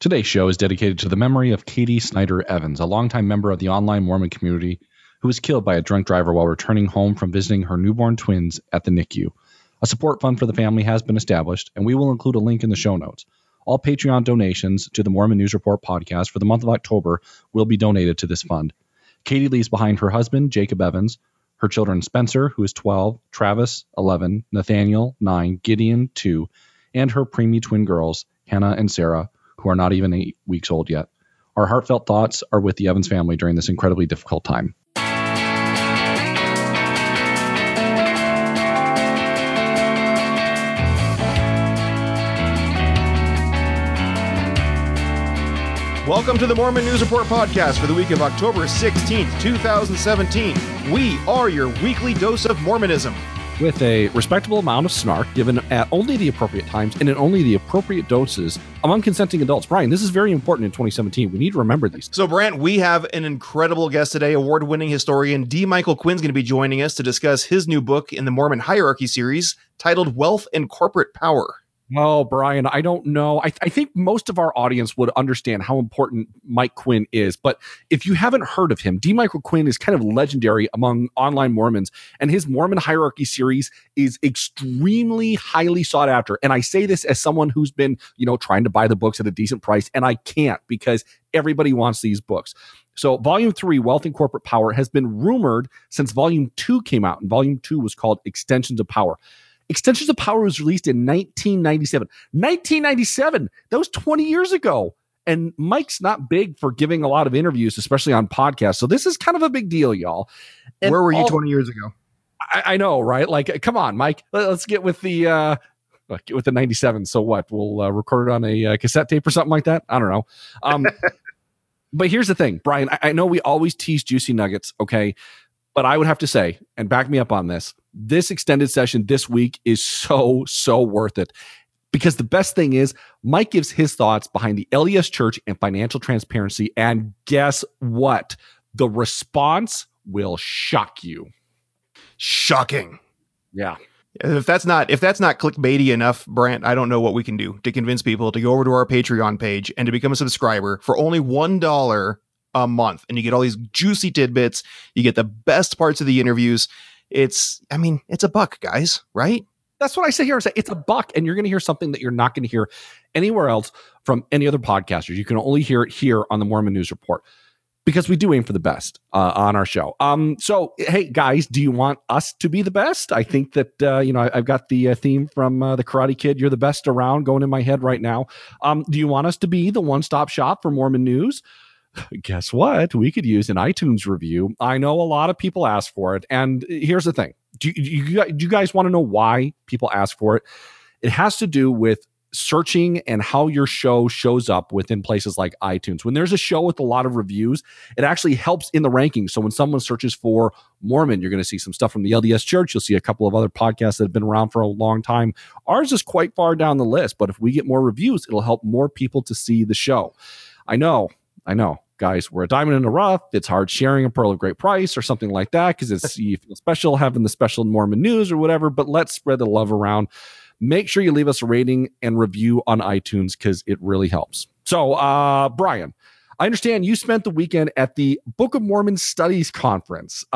Today's show is dedicated to the memory of Katie Snyder Evans, a longtime member of the online Mormon community who was killed by a drunk driver while returning home from visiting her newborn twins at the NICU. A support fund for the family has been established, and we will include a link in the show notes. All Patreon donations to the Mormon News Report podcast for the month of October will be donated to this fund. Katie leaves behind her husband, Jacob Evans, her children Spencer, who is 12, Travis, 11, Nathaniel, 9, Gideon, 2, and her preemie twin girls, Hannah and Sarah, who are not even 8 weeks old yet. Our heartfelt thoughts are with the Evans family during this incredibly difficult time. Welcome to the Mormon News Report podcast for the week of October 16th, 2017. We are your weekly dose of Mormonism. With a respectable amount of snark given at only the appropriate times and in only the appropriate doses among consenting adults. Brian, this is very important in 2017. We need to remember these. So, Brant, we have an incredible guest today. Award-winning historian D. Michael Quinn's going to be joining us to discuss his new book in the Mormon Hierarchy series titled Wealth and Corporate Power. Oh, Brian, I don't know. I think most of our audience would understand how important Mike Quinn is. But if you haven't heard of him, D. Michael Quinn is kind of legendary among online Mormons. And his Mormon Hierarchy series is extremely highly sought after. And I say this as someone who's been, trying to buy the books at a decent price. And I can't because everybody wants these books. So Volume 3, Wealth and Corporate Power, has been rumored since Volume 2 came out. And Volume 2 was called Extensions of Power. Extensions of Power was released in 1997. 1997! That was 20 years ago. And Mike's not big for giving a lot of interviews, especially on podcasts. So this is kind of a big deal, y'all. And where were you 20 years ago? I know, right? Like, come on, Mike. Let's get with the 97. So what? We'll record it on a cassette tape or something like that? I don't know. But here's the thing, Brian. I know we always tease juicy nuggets, okay? But I would have to say, and back me up on this extended session this week is so worth it. Because the best thing is, Mike gives his thoughts behind the LDS Church and financial transparency. And guess what? The response will shock you. Shocking. Yeah. If that's not clickbaity enough, Brant, I don't know what we can do to convince people to go over to our Patreon page and to become a subscriber for only $1 a month. And you get all these juicy tidbits. You get the best parts of the interviews. It's a buck, guys, right? That's what I say here. It's a buck, and you're going to hear something that you're not going to hear anywhere else from any other podcasters. You can only hear it here on the Mormon News Report because we do aim for the best on our show. So, hey, guys, do you want us to be the best? I think that, I've got the theme from the Karate Kid, You're the Best Around, going in my head right now. Do you want us to be the one-stop shop for Mormon news? Guess what? We could use an iTunes review. I know a lot of people ask for it. And here's the thing. Do you guys want to know why people ask for it? It has to do with searching and how your show shows up within places like iTunes. When there's a show with a lot of reviews, it actually helps in the rankings. So when someone searches for Mormon, you're going to see some stuff from the LDS Church. You'll see a couple of other podcasts that have been around for a long time. Ours is quite far down the list, but if we get more reviews, it'll help more people to see the show. I know. Guys, we're a diamond in the rough. It's hard sharing a pearl of great price or something like that because you feel special having the special Mormon news or whatever, but let's spread the love around. Make sure you leave us a rating and review on iTunes because it really helps. So, Brian, I understand you spent the weekend at the Book of Mormon Studies Conference.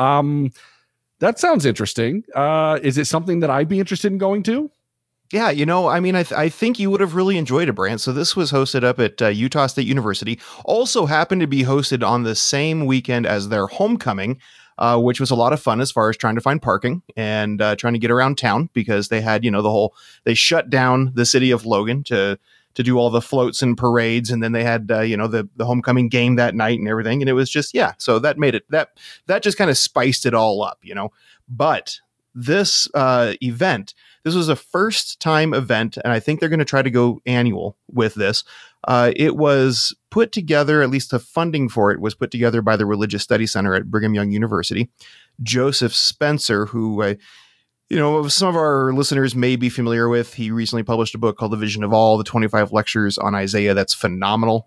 That sounds interesting. Is it something that I'd be interested in going to? Yeah, I think you would have really enjoyed it, Brant. So this was hosted up at Utah State University. Also happened to be hosted on the same weekend as their homecoming, which was a lot of fun as far as trying to find parking and trying to get around town because they had, they shut down the city of Logan to do all the floats and parades. And then they had, the homecoming game that night and everything. And it was just, so that made it, that just kind of spiced it all up, But this event, this was a first time event, and I think they're going to try to go annual with this. It was put together, at least the funding for it was put together by the Religious Studies Center at Brigham Young University. Joseph Spencer, who, some of our listeners may be familiar with, he recently published a book called The Vision of All, the 25 lectures on Isaiah. That's phenomenal.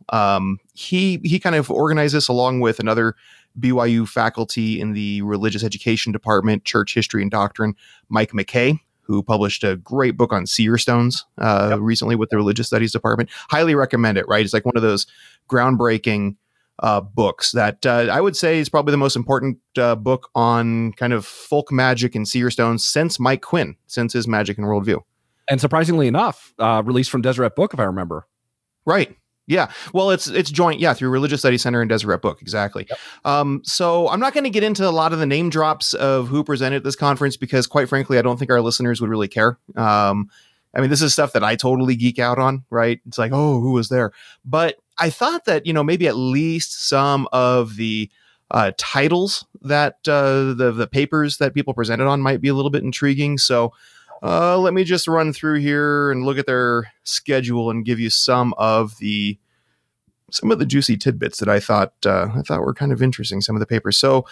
He kind of organized this along with another BYU faculty in the religious education department, church history and doctrine, Mike McKay, who published a great book on seer stones recently with the religious studies department. Highly recommend it, right? It's like one of those groundbreaking books that I would say is probably the most important book on kind of folk magic and seer stones since Mike Quinn, since his Magic and Worldview. And surprisingly enough, released from Deseret Book, if I remember. Right. Yeah. Well, it's joint, through Religious Studies Center and Deseret Book. Exactly. Yep. So I'm not going to get into a lot of the name drops of who presented at this conference because, quite frankly, I don't think our listeners would really care. I mean, this is stuff that I totally geek out on, right? It's like, oh, who was there? But I thought that, maybe at least some of the titles that the papers that people presented on might be a little bit intriguing. So let me just run through here and look at their schedule and give you some of the juicy tidbits that I thought were kind of interesting. Some of the papers. So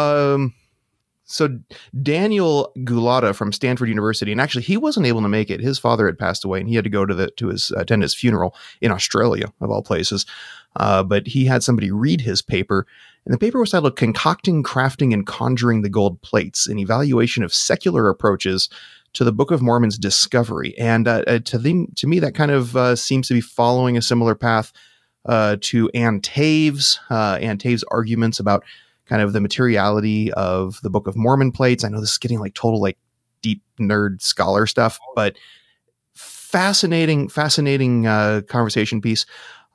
Daniel Gulata from Stanford University, and actually he wasn't able to make it. His father had passed away, and he had to go to attend his funeral in Australia, of all places. But he had somebody read his paper, and the paper was titled "Concocting, Crafting, and Conjuring the Gold Plates: An Evaluation of Secular Approaches to the Book of Mormon's Discovery." And to me, that kind of seems to be following a similar path to Ann Taves' arguments about kind of the materiality of the Book of Mormon plates. I know this is getting like total like deep nerd scholar stuff, but fascinating conversation piece.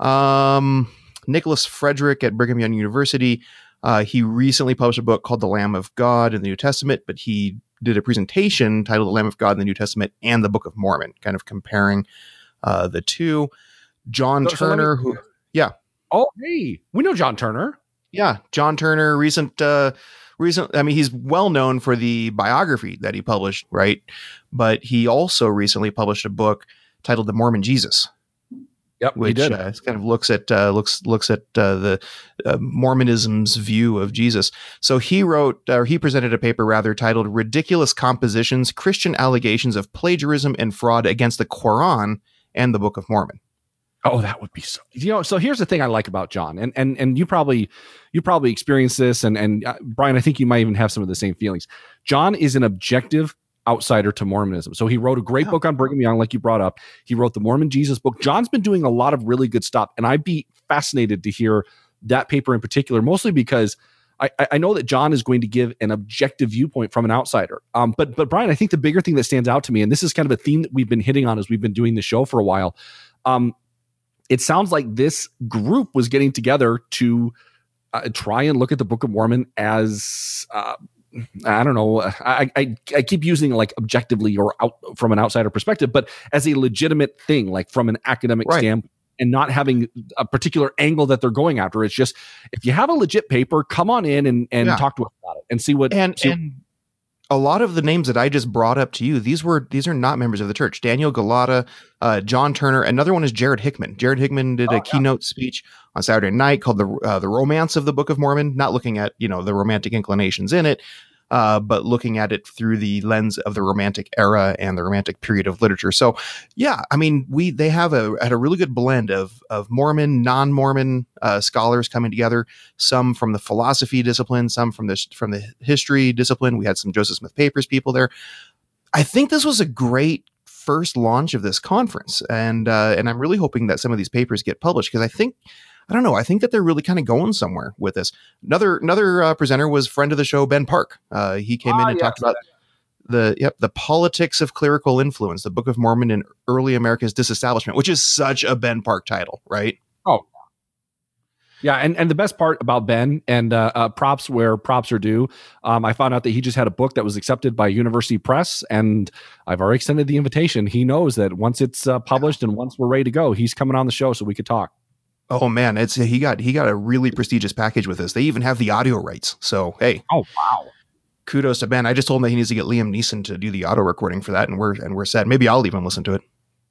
Nicholas Frederick at Brigham Young University. He recently published a book called The Lamb of God in the New Testament, but he did a presentation titled The Lamb of God in the New Testament and the Book of Mormon, kind of comparing the two. John Turner, Oh, hey, we know John Turner. Yeah, John Turner, recent. I mean, he's well known for the biography that he published, right? But he also recently published a book titled "The Mormon Jesus." Yep, which he did. Kind of looks at the Mormonism's view of Jesus. So he presented a paper rather titled "Ridiculous Compositions: Christian Allegations of Plagiarism and Fraud Against the Quran and the Book of Mormon." Oh, that would be so. So here's the thing I like about John, and you probably experienced this, and Brian, I think you might even have some of the same feelings. John is an objective outsider to Mormonism. So he wrote a great book on Brigham Young, like you brought up. He wrote the Mormon Jesus book. John's been doing a lot of really good stuff, and I'd be fascinated to hear that paper in particular, mostly because I know that John is going to give an objective viewpoint from an outsider. But Brian, I think the bigger thing that stands out to me, and this is kind of a theme that we've been hitting on as we've been doing the show for a while, it sounds like this group was getting together to try and look at the Book of Mormon as I don't know. I keep using like objectively or out from an outsider perspective, but as a legitimate thing, like from an academic standpoint, and not having a particular angle that they're going after. It's just if you have a legit paper, come on in and talk to us about it and see what. And a lot of the names that I just brought up to you, these are not members of the church. Daniel Gulata, John Turner. Another one is Jared Hickman. Jared Hickman did a keynote speech on Saturday night called the Romance of the Book of Mormon, not looking at, the romantic inclinations in it, but looking at it through the lens of the Romantic era and the Romantic period of literature. So, yeah, I mean, they had a really good blend of Mormon, non-Mormon scholars coming together. Some from the philosophy discipline, some from the history discipline. We had some Joseph Smith Papers people there. I think this was a great first launch of this conference, and I'm really hoping that some of these papers get published because I think that they're really kind of going somewhere with this. Another presenter was friend of the show, Ben Park. He came in and talked about the politics of clerical influence, the Book of Mormon in early America's disestablishment, which is such a Ben Park title, right? Oh, yeah. And the best part about Ben, and props where props are due, I found out that he just had a book that was accepted by University Press, and I've already extended the invitation. He knows that once it's published and once we're ready to go, he's coming on the show so we could talk. Oh man, he got a really prestigious package with this. They even have the audio rights. So hey, oh wow, kudos to Ben. I just told him that he needs to get Liam Neeson to do the auto recording for that, and we're set. Maybe I'll even listen to it.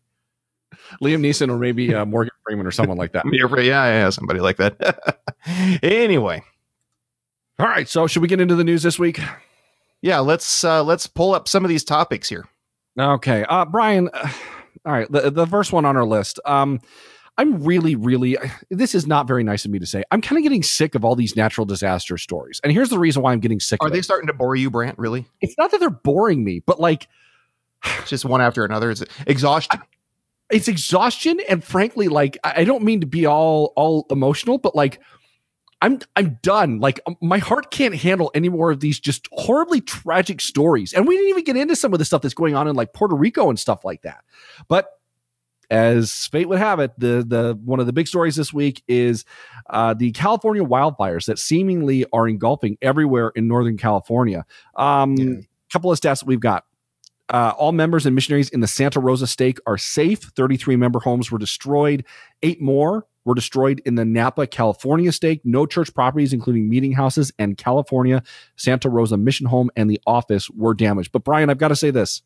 Liam Neeson or maybe Morgan Freeman or someone like that. Yeah, somebody like that. Anyway, all right. So should we get into the news this week? Yeah, let's pull up some of these topics here. Okay, Brian. All right, the first one on our list. I'm really, this is not very nice of me to say. I'm kind of getting sick of all these natural disaster stories. And here's the reason why I'm getting sick of it. Are they starting to bore you, Brant? Really? It's not that they're boring me, but like It's just one after another. It's exhaustion. It's exhaustion, and frankly, like I don't mean to be all emotional, but like I'm done. Like my heart can't handle any more of these just horribly tragic stories. And we didn't even get into some of the stuff that's going on in like Puerto Rico and stuff like that. But as fate would have it, the one of the big stories this week is the California wildfires that seemingly are engulfing everywhere in Northern California. Couple of stats that we've got. All members and missionaries in the Santa Rosa stake are safe. 33 member homes were destroyed. 8 more were destroyed in the Napa, California stake. No church properties, including meeting houses and California Santa Rosa mission home and the office, were damaged. But Brian, I've got to say this.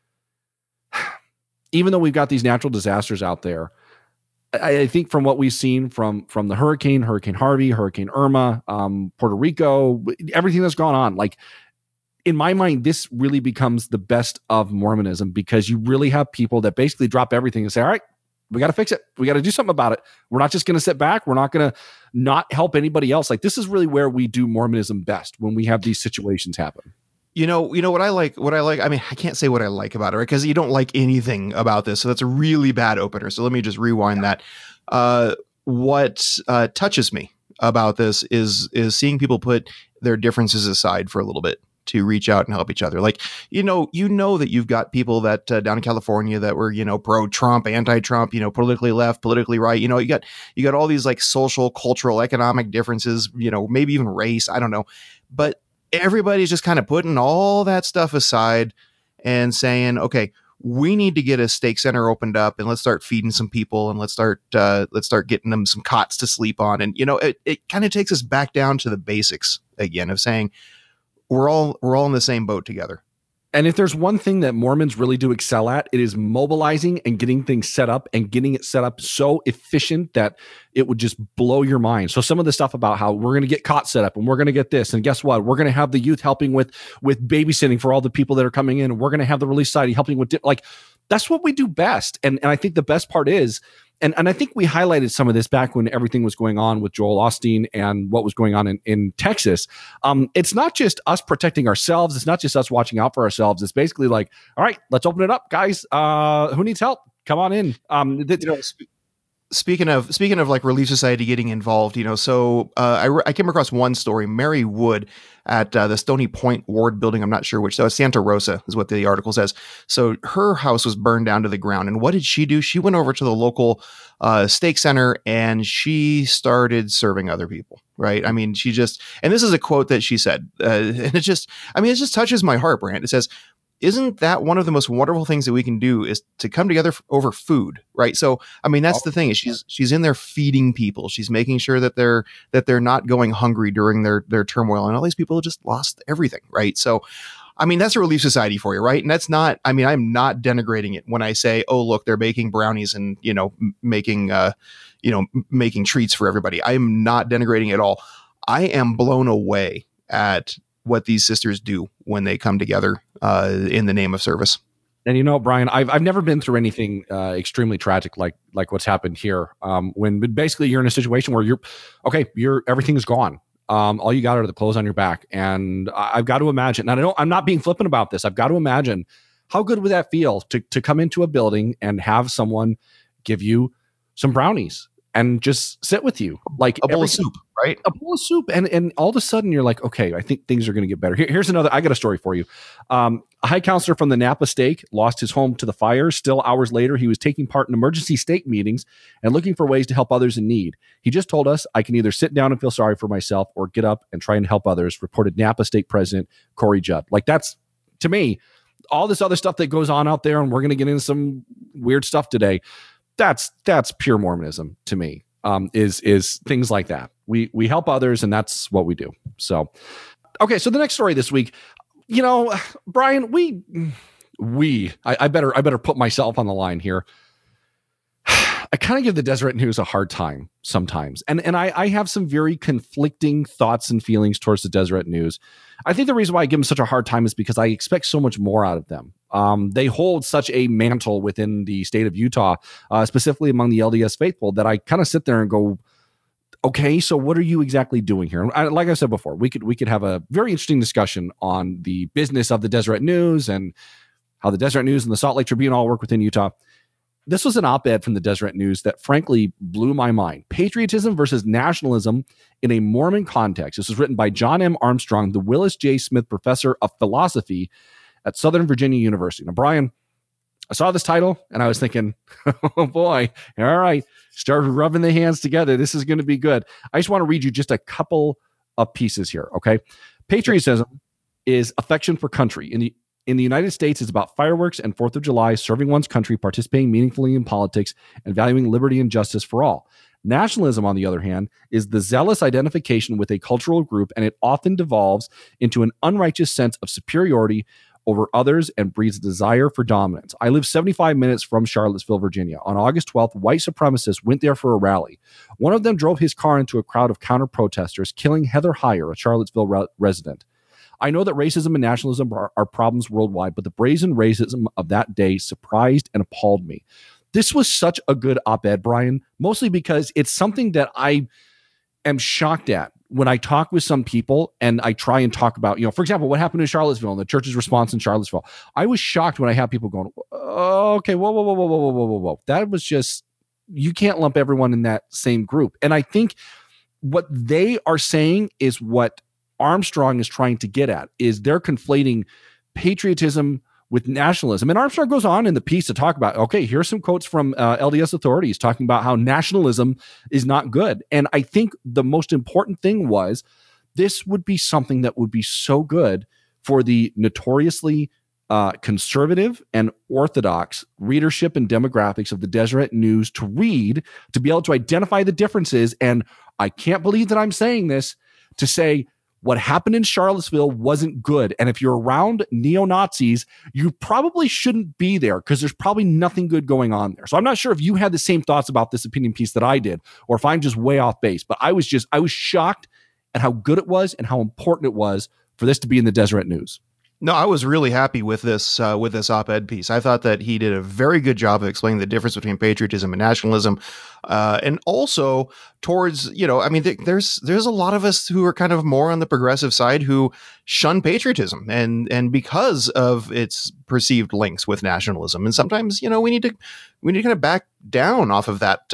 Even though we've got these natural disasters out there, I think from what we've seen from the Hurricane Harvey, Hurricane Irma, Puerto Rico, everything that's gone on, like, in my mind, this really becomes the best of Mormonism, because you really have people that basically drop everything and say, all right, we got to fix it. We got to do something about it. We're not just going to sit back. We're not going to not help anybody else. Like, this is really where we do Mormonism best, when we have these situations happen. You know what I like, I mean, I can't say what I like about it, right? Because you don't like anything about this. So that's a really bad opener. So let me just rewind that. What touches me about this is seeing people put their differences aside for a little bit to reach out and help each other. Like, you know that you've got people that down in California that were, pro-Trump, anti-Trump, politically left, politically right. You got all these like social, cultural, economic differences, maybe even race. I don't know. But everybody's just kind of putting all that stuff aside and saying, okay, we need to get a stake center opened up, and let's start feeding some people, and let's start getting them some cots to sleep on. And, it kind of takes us back down to the basics again of saying, we're all in the same boat together. And if there's one thing that Mormons really do excel at, it is mobilizing and getting things set up, and getting it set up so efficient that it would just blow your mind. So some of the stuff about how we're going to get cots set up, and we're going to get this, and guess what? We're going to have the youth helping with babysitting for all the people that are coming in. And we're going to have the Relief Society helping with that's what we do best. And I think the best part is, and I think we highlighted some of this back when everything was going on with Joel Osteen and what was going on in Texas. It's not just us protecting ourselves. It's not just us watching out for ourselves. It's basically like, all right, let's open it up, guys. Who needs help? Come on in. Speaking of like Relief Society getting involved, so I came across one story. Mary Wood at the Stony Point Ward building, I'm not sure which, so Santa Rosa is what the article says. So her house was burned down to the ground. And what did she do? She went over to the local stake center, and she started serving other people, right? I mean, and this is a quote that she said, and it just touches my heart, Brant. It says, isn't that one of the most wonderful things that we can do, is to come together over food, right? So, I mean, that's the thing, is she's in there feeding people. She's making sure that they're not going hungry during their turmoil. And all these people just lost everything, right? So, I mean, that's a Relief Society for you, right? And that's not, I mean, I'm not denigrating it when I say, oh, look, they're baking brownies and, making treats for everybody. I am not denigrating it at all. I am blown away at what these sisters do when they come together in the name of service. And Brian, I've never been through anything extremely tragic like what's happened here. When basically you're in a situation where everything's gone. All you got are the clothes on your back, and I've got to imagine. And I'm not being flippant about this. I've got to imagine, how good would that feel to come into a building and have someone give you some brownies and just sit with you, like a bowl of soup, right? A bowl of soup. And all of a sudden you're like, okay, I think things are going to get better. Here's another, I got a story for you. A high counselor from the Napa stake lost his home to the fire. Still hours later, he was taking part in emergency stake meetings and looking for ways to help others in need. He just told us, I can either sit down and feel sorry for myself or get up and try and help others, reported Napa stake president Corey Judd. Like, that's, to me, all this other stuff that goes on out there, and we're going to get into some weird stuff today. That's pure Mormonism to me. Is things like that. We help others, and that's what we do. So, okay. So the next story this week, Brian, I better put myself on the line here. I kind of give the Deseret News a hard time sometimes. And I have some very conflicting thoughts and feelings towards the Deseret News. I think the reason why I give them such a hard time is because I expect so much more out of them. They hold such a mantle within the state of Utah, specifically among the LDS faithful, that I kind of sit there and go, okay, so what are you exactly doing here? And like I said before, we could have a very interesting discussion on the business of the Deseret News and how the Deseret News and the Salt Lake Tribune all work within Utah. This was an op-ed from the Deseret News that frankly blew my mind. Patriotism versus nationalism in a Mormon context. This was written by John M. Armstrong, the Willis J. Smith Professor of Philosophy at Southern Virginia University. Now, Brian, I saw this title and I was thinking, oh boy, all right, start rubbing the hands together. This is going to be good. I just want to read you just a couple of pieces here, okay? Patriotism is affection for country. In the United States, it's about fireworks and 4th of July, serving one's country, participating meaningfully in politics, and valuing liberty and justice for all. Nationalism, on the other hand, is the zealous identification with a cultural group, and it often devolves into an unrighteous sense of superiority over others and breeds a desire for dominance. I live 75 minutes from Charlottesville, Virginia. On August 12th, white supremacists went there for a rally. One of them drove his car into a crowd of counter-protesters, killing Heather Heyer, a Charlottesville resident. I know that racism and nationalism are problems worldwide, but the brazen racism of that day surprised and appalled me. This was such a good op-ed, Brian, mostly because it's something that I am shocked at when I talk with some people and I try and talk about, for example, what happened in Charlottesville and the church's response in Charlottesville. I was shocked when I have people going, oh, okay, whoa. That was just, you can't lump everyone in that same group. And I think what they are saying is what Armstrong is trying to get at, is they're conflating patriotism with nationalism. And Armstrong goes on in the piece to talk about, okay, here's some quotes from LDS authorities talking about how nationalism is not good. And I think the most important thing was this would be something that would be so good for the notoriously conservative and orthodox readership and demographics of the Deseret News to read, to be able to identify the differences. And I can't believe that I'm saying this, to say, what happened in Charlottesville wasn't good. And if you're around neo-Nazis, you probably shouldn't be there because there's probably nothing good going on there. So I'm not sure if you had the same thoughts about this opinion piece that I did, or if I'm just way off base, but I was shocked at how good it was and how important it was for this to be in the Deseret News. No, I was really happy with this op-ed piece. I thought that he did a very good job of explaining the difference between patriotism and nationalism, and also towards, there's a lot of us who are kind of more on the progressive side who shun patriotism, and because of its perceived links with nationalism, and sometimes we need to kind of back down off of that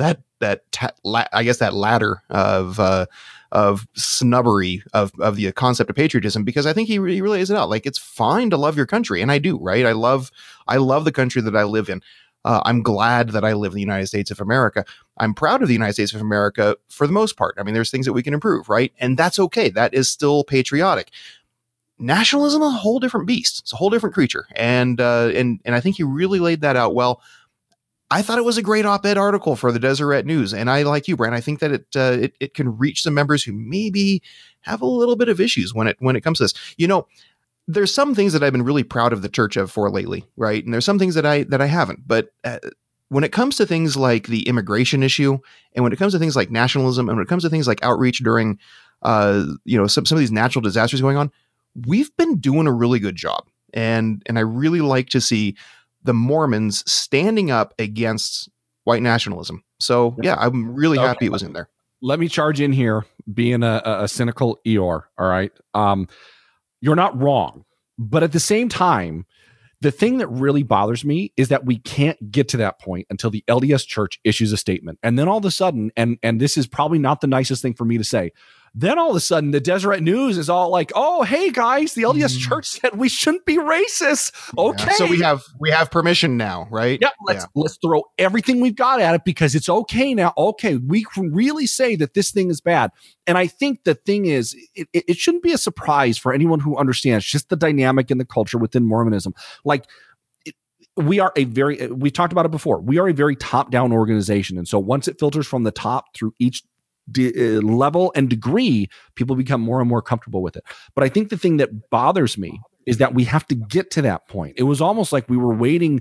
ladder of snubbery of the concept of patriotism, because I think he really lays it out. Like, it's fine to love your country. And I do, right? I love the country that I live in. I'm glad that I live in the United States of America. I'm proud of the United States of America for the most part. I mean, there's things that we can improve, right? And that's okay. That is still patriotic. Nationalism is a whole different beast. It's a whole different creature. And I think he really laid that out well. I thought it was a great op-ed article for the Deseret News, and I, like you, Brian, I think that it can reach some members who maybe have a little bit of issues when it comes to this. There's some things that I've been really proud of the church for lately, right? And there's some things that I haven't. But when it comes to things like the immigration issue, and when it comes to things like nationalism, and when it comes to things like outreach during some of these natural disasters going on, we've been doing a really good job, and I really like to see the Mormons standing up against white nationalism. So yeah, I'm really happy it was in there. Let me charge in here, being a cynical Eeyore. All right. You're not wrong, but at the same time, the thing that really bothers me is that we can't get to that point until the LDS Church issues a statement. And then all of a sudden, and this is probably not the nicest thing for me to say, then all of a sudden the Deseret News is all like, oh, hey guys, the LDS Church said we shouldn't be racist. Okay. Yeah. So we have permission now, right? Yeah. Let's throw everything we've got at it because it's okay now. Okay. We can really say that this thing is bad. And I think the thing is, it shouldn't be a surprise for anyone who understands just the dynamic in the culture within Mormonism. Like, we talked about it before. We are a very top-down organization. And so once it filters from the top through each level and degree, people become more and more comfortable with it. But I think the thing that bothers me is that we have to get to that point. It was almost like we were waiting.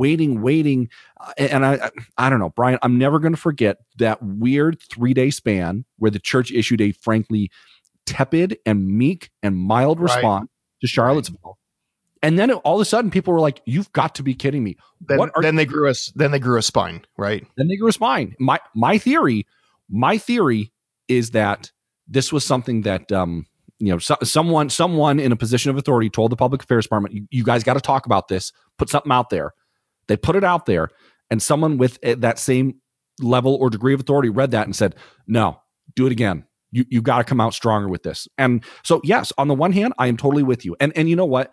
And I don't know, Brian, I'm never going to forget that weird 3-day span where the church issued a frankly tepid and meek and mild response to Charlottesville. Right. And then all of a sudden people were like, you've got to be kidding me. Then they grew a spine, right? Then they grew a spine. My theory is that this was something that someone in a position of authority told the public affairs department, you guys got to talk about this, put something out there. They put it out there, and someone with that same level or degree of authority read that and said, no, do it again. You got to come out stronger with this. And so, yes, on the one hand, I am totally with you. And you know what?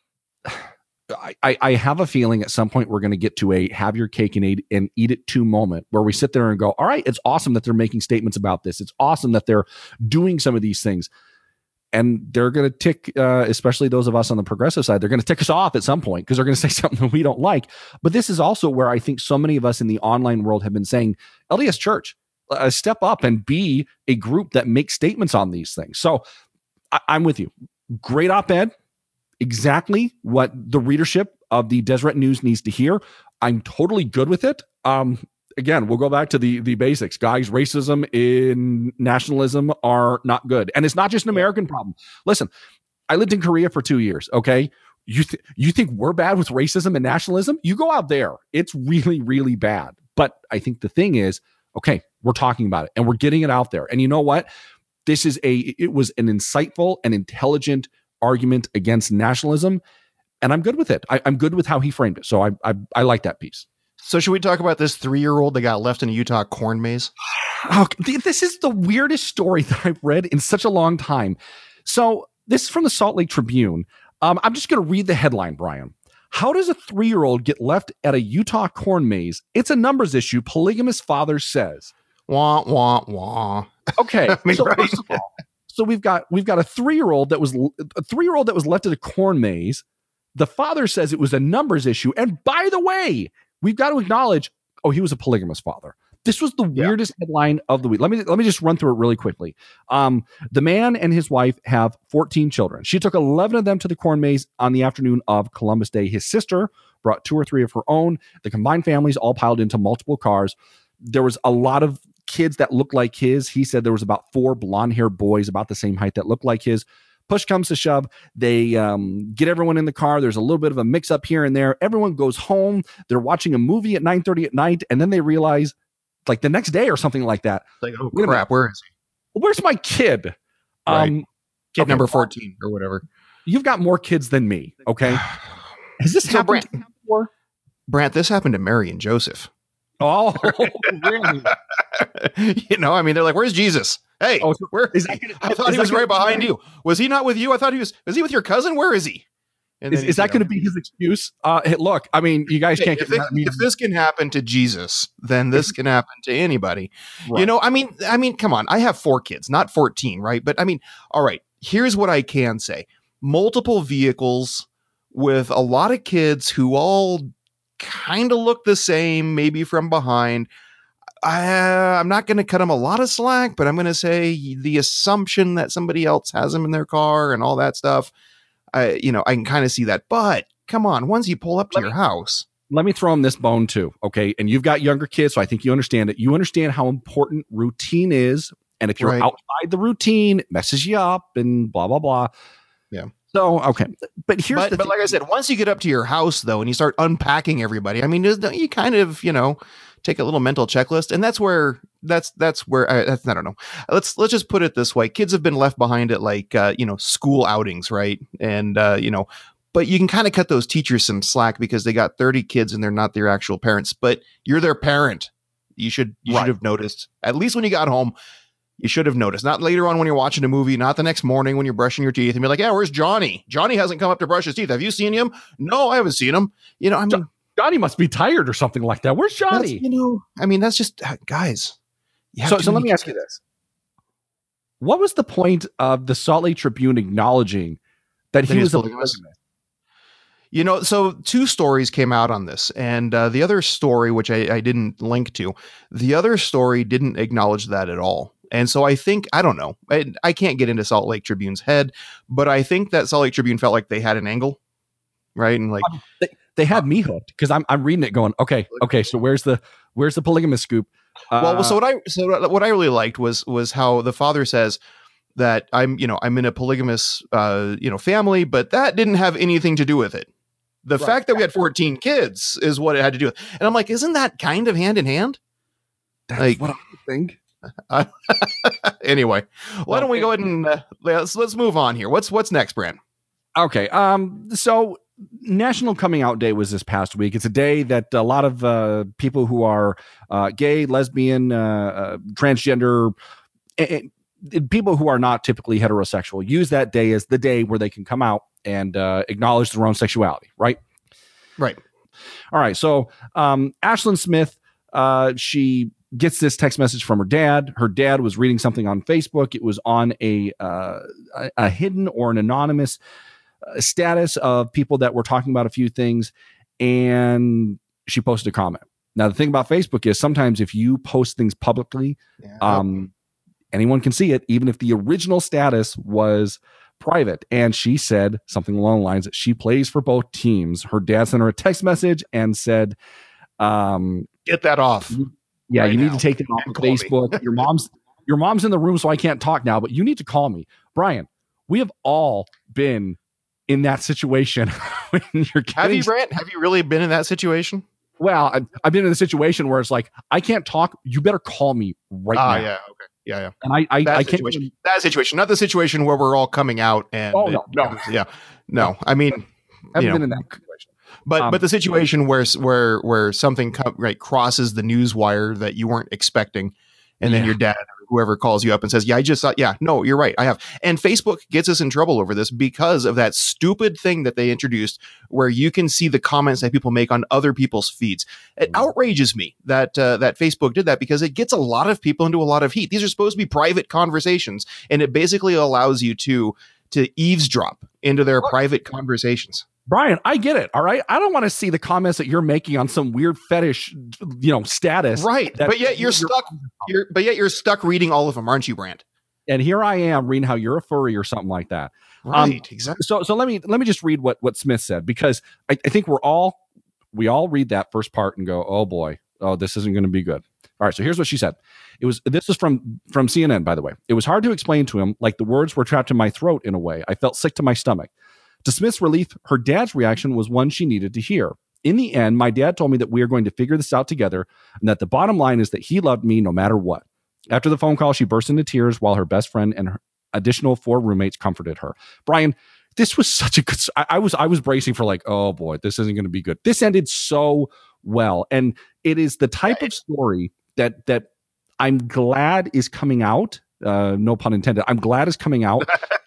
I have a feeling at some point we're going to get to a have your cake and eat it too moment where we sit there and go, all right, it's awesome that they're making statements about this. It's awesome that they're doing some of these things. And they're going to tick, especially those of us on the progressive side, they're going to tick us off at some point because they're going to say something that we don't like. But this is also where I think so many of us in the online world have been saying, LDS Church, step up and be a group that makes statements on these things. So I'm with you. Great op-ed. Exactly what the readership of the Deseret News needs to hear. I'm totally good with it. Again, we'll go back to the basics. Guys, racism and nationalism are not good. And it's not just an American problem. Listen, I lived in Korea for 2 years, okay? You think we're bad with racism and nationalism? You go out there. It's really, really bad. But I think the thing is, okay, we're talking about it and we're getting it out there. And you know what? It was an insightful and intelligent argument against nationalism, and I'm good with it. I'm good with how he framed it. So I like that piece. So should we talk about this 3-year-old that got left in a Utah corn maze? Okay, this is the weirdest story that I've read in such a long time. So this is from the Salt Lake Tribune. I'm just going to read the headline, Brian. How does a 3-year-old get left at a Utah corn maze? It's a numbers issue, polygamous father says. Wah, wah, wah. Okay, so right. First of all, so we've got a 3-year-old that was left at a corn maze. The father says it was a numbers issue. And by the way, we've got to acknowledge, he was a polygamous father. This was the weirdest headline of the week. Let me just run through it really quickly. The man and his wife have 14 children. She took 11 of them to the corn maze on the afternoon of Columbus Day. His sister brought 2 or 3 of her own. The combined families all piled into multiple cars. There was a lot of kids that looked like his. He said there was about 4 blonde-haired boys about the same height that looked like his. Push comes to shove. They get everyone in the car. There's a little bit of a mix-up here and there. Everyone goes home. They're watching a movie at 9:30 at night, and then they realize, like the next day or something like that, like, oh crap, where is he? Where's my kid? Right. Kid number 14 or whatever. You've got more kids than me, okay? Has this happened before? Brant, this happened to Mary and Joseph. Oh, really? I mean, they're like, where's Jesus? Hey, where is he? I thought he was right behind you. Was he not with you? I thought he was he with your cousin? Where is he? Is that going to be his excuse? Hey, look, I mean, you guys can't get if this can happen to Jesus, then this can happen to anybody. Right. I mean, come on. I have 4 kids, not 14, right? But I mean, all right, here's what I can say. Multiple vehicles with a lot of kids who all kind of look the same, maybe from behind. I'm not going to cut them a lot of slack, but I'm going to say the assumption that somebody else has them in their car and all that stuff. I can kind of see that, but come on, once you pull up to your house. Let me throw them this bone too, okay? And you've got younger kids, so I think you understand it. You understand how important routine is, and if you're outside the routine, it messes you up and blah, blah, blah. Yeah. So, okay. But here's but like I said, once you get up to your house, though, and you start unpacking everybody, I mean, don't you kind of, take a little mental checklist, and that's where I don't know. Let's just put it this way: kids have been left behind at like school outings, right? And but you can kind of cut those teachers some slack because they got 30 kids and they're not their actual parents, but you're their parent. You should have noticed, at least when you got home. You should have noticed. Not later on when you're watching a movie, not the next morning when you're brushing your teeth and be like, yeah, where's Johnny? Johnny hasn't come up to brush his teeth. Have you seen him? No, I haven't seen him. I mean, Johnny must be tired or something like that. Where's Johnny? I mean, that's just guys. So let me ask you this. What was the point of the Salt Lake Tribune acknowledging that he was a polygamist? So 2 stories came out on this, and the other story, which I didn't link to, the other story didn't acknowledge that at all. And so I think, I don't know, I can't get into Salt Lake Tribune's head, but I think that Salt Lake Tribune felt like they had an angle, right? And like they had me hooked because I'm reading it going, okay, so where's the polygamous scoop? So what I really liked was how the father says that I'm in a polygamous family, but that didn't have anything to do with it. The fact that we had 14 kids is what it had to do with. And I'm like, isn't that kind of hand in hand? That's what I think. Anyway, why don't we go ahead and let's move on here. What's next, Brand? Okay. So National Coming Out Day was this past week. It's a day that a lot of people who are gay, lesbian, transgender, people who are not typically heterosexual use that day as the day where they can come out and acknowledge their own sexuality, right? Right. All right. So Ashlyn Smith, she gets this text message from her dad. Her dad was reading something on Facebook. It was on a hidden or an anonymous status of people that were talking about a few things, and she posted a comment. Now, the thing about Facebook is sometimes if you post things publicly, anyone can see it, even if the original status was private. And she said something along the lines that she plays for both teams. Her dad sent her a text message and said, get that off. Yeah, right, you need to take it off of Facebook. Your mom's in the room, so I can't talk now, but you need to call me. Brian, we have all been in that situation. When you're have you, Brant? Have you really been in that situation? Well, I've been in a situation where it's like, I can't talk. You better call me right now. Yeah, okay. Yeah. And I can't. That situation, not the situation where we're all coming out and. Oh, no. No. I mean, I haven't been in that situation. But the situation where something crosses the news wire that you weren't expecting, and then your dad or whoever calls you up and says, "Yeah, I just thought, no, you're right, I have." And Facebook gets us in trouble over this because of that stupid thing that they introduced, where you can see the comments that people make on other people's feeds. It outrages me that Facebook did that, because it gets a lot of people into a lot of heat. These are supposed to be private conversations, and it basically allows you to eavesdrop into their private conversations. Brian, I get it. All right. I don't want to see the comments that you're making on some weird fetish, status. Right. But yet you're stuck. You're stuck reading all of them, aren't you, Brand? And here I am reading how you're a furry or something like that. Right. Exactly. So let me just read what Smith said, because I think we all read that first part and go, oh boy, this isn't going to be good. All right. So here's what she said. This is from CNN, by the way. It was hard to explain to him, like the words were trapped in my throat in a way. I felt sick to my stomach. To Smith's relief, her dad's reaction was one she needed to hear. In the end, my dad told me that we are going to figure this out together, and that the bottom line is that he loved me no matter what. After the phone call, she burst into tears while her best friend and her additional 4 roommates comforted her. Brian, this was such a good... I was bracing for like, oh boy, this isn't going to be good. This ended so well, and it is the type of story that I'm glad is coming out. No pun intended. I'm glad is coming out.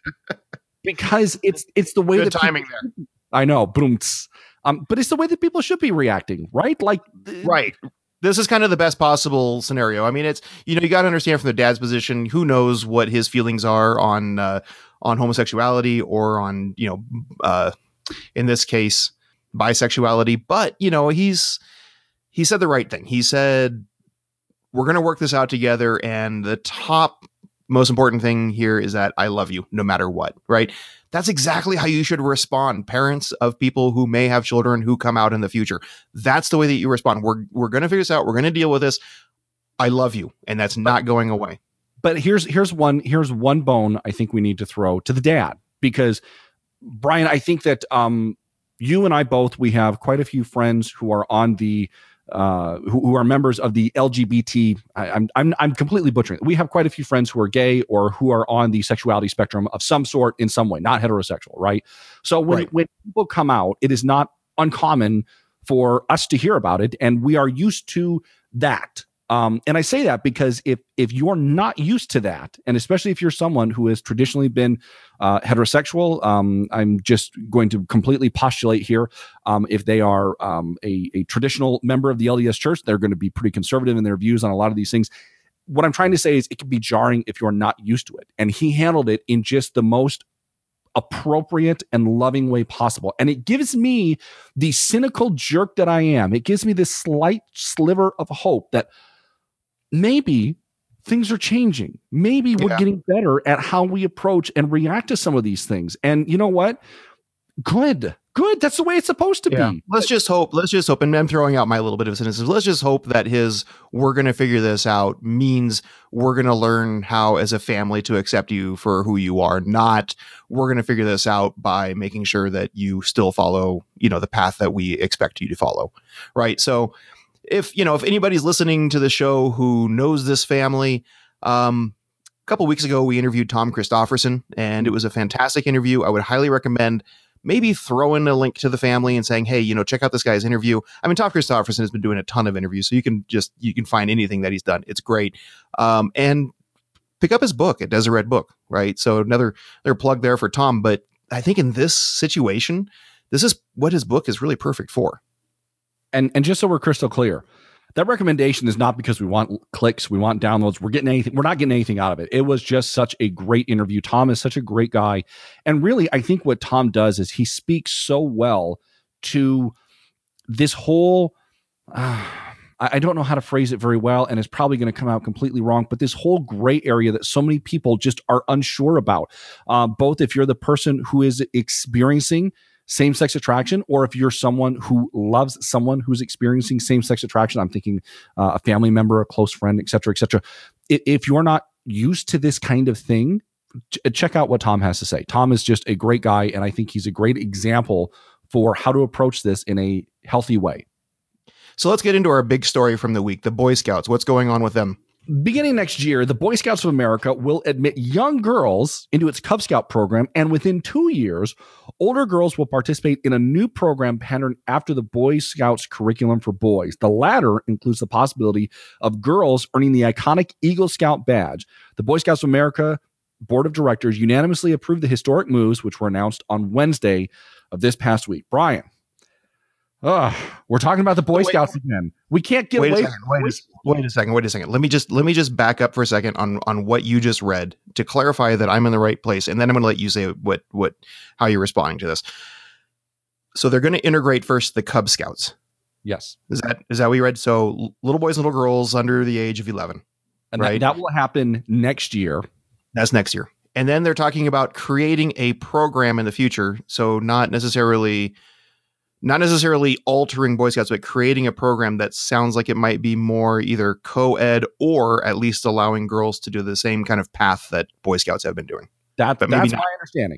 Because it's the way good that timing there. I know, boom. But it's the way that people should be reacting, right? Right. This is kind of the best possible scenario. I mean, it's you got to understand from the dad's position. Who knows what his feelings are on homosexuality or on in this case bisexuality. But he said the right thing. He said we're going to work this out together, and the top most important thing here is that I love you no matter what, right? That's exactly how you should respond. Parents of people who may have children who come out in the future. That's the way that you respond. We're going to figure this out. We're going to deal with this. I love you. And that's not going away. But here's one bone I think we need to throw to the dad, because Brian, I think that you and I both, we have quite a few friends who are on the who are members of the LGBT. I'm completely butchering it. We have quite a few friends who are gay or who are on the sexuality spectrum of some sort in some way, not heterosexual, right? So when people come out, it is not uncommon for us to hear about it, and we are used to that. And I say that because if you're not used to that, and especially if you're someone who has traditionally been heterosexual, I'm just going to completely postulate here. If they are a traditional member of the LDS Church, they're going to be pretty conservative in their views on a lot of these things. What I'm trying to say is it can be jarring if you're not used to it. And he handled it in just the most appropriate and loving way possible. And it gives me the cynical jerk that I am. It gives me this slight sliver of hope that maybe things are changing. Maybe we're getting better at how we approach and react to some of these things. And you know what? Good. That's the way it's supposed to be. Let's just hope. And I'm throwing out my little bit of cynicism. Let's just hope that we're going to figure this out means we're going to learn how as a family to accept you for who you are. Not we're going to figure this out by making sure that you still follow, the path that we expect you to follow. Right. So if anybody's listening to the show who knows this family, A couple weeks ago, we interviewed Tom Christofferson, and it was a fantastic interview. I would highly recommend maybe throwing a link to the family and saying, hey, check out this guy's interview. I mean, Tom Christofferson has been doing a ton of interviews, so you can find anything that he's done. It's great. And pick up his book at Deseret Book, right? So another plug there for Tom. But I think in this situation, this is what his book is really perfect for. And just so we're crystal clear, that recommendation is not because we want clicks, we want downloads. We're not getting anything out of it. It was just such a great interview. Tom is such a great guy. And really, I think what Tom does is he speaks so well to this whole, I don't know how to phrase it very well, and it's probably going to come out completely wrong, but this whole gray area that so many people just are unsure about, both if you're the person who is experiencing same-sex attraction, or if you're someone who loves someone who's experiencing same-sex attraction. I'm thinking a family member, a close friend, et cetera, et cetera. If you're not used to this kind of thing, check out what Tom has to say. Tom is just a great guy, and I think he's a great example for how to approach this in a healthy way. So let's get into our big story from the week, the Boy Scouts. What's going on with them? Beginning next year, the Boy Scouts of America will admit young girls into its Cub Scout program, and within 2 years, older girls will participate in a new program patterned after the Boy Scouts curriculum for boys. The latter includes the possibility of girls earning the iconic Eagle Scout badge. The Boy Scouts of America Board of Directors unanimously approved the historic moves, which were announced on Wednesday of this past week. Brian, we're talking about the Boy Scouts again. We can't get away. Wait a second. Let me just back up for a second on what you just read to clarify that I'm in the right place, and then I'm going to let you say how you're responding to this. So they're going to integrate first the Cub Scouts. Yes. Is that what you read? So little boys and little girls under the age of 11. And right? that will happen next year. That's next year. And then they're talking about creating a program in the future. So not necessarily altering Boy Scouts, but creating a program that sounds like it might be more either co-ed or at least allowing girls to do the same kind of path that Boy Scouts have been doing. That's my understanding.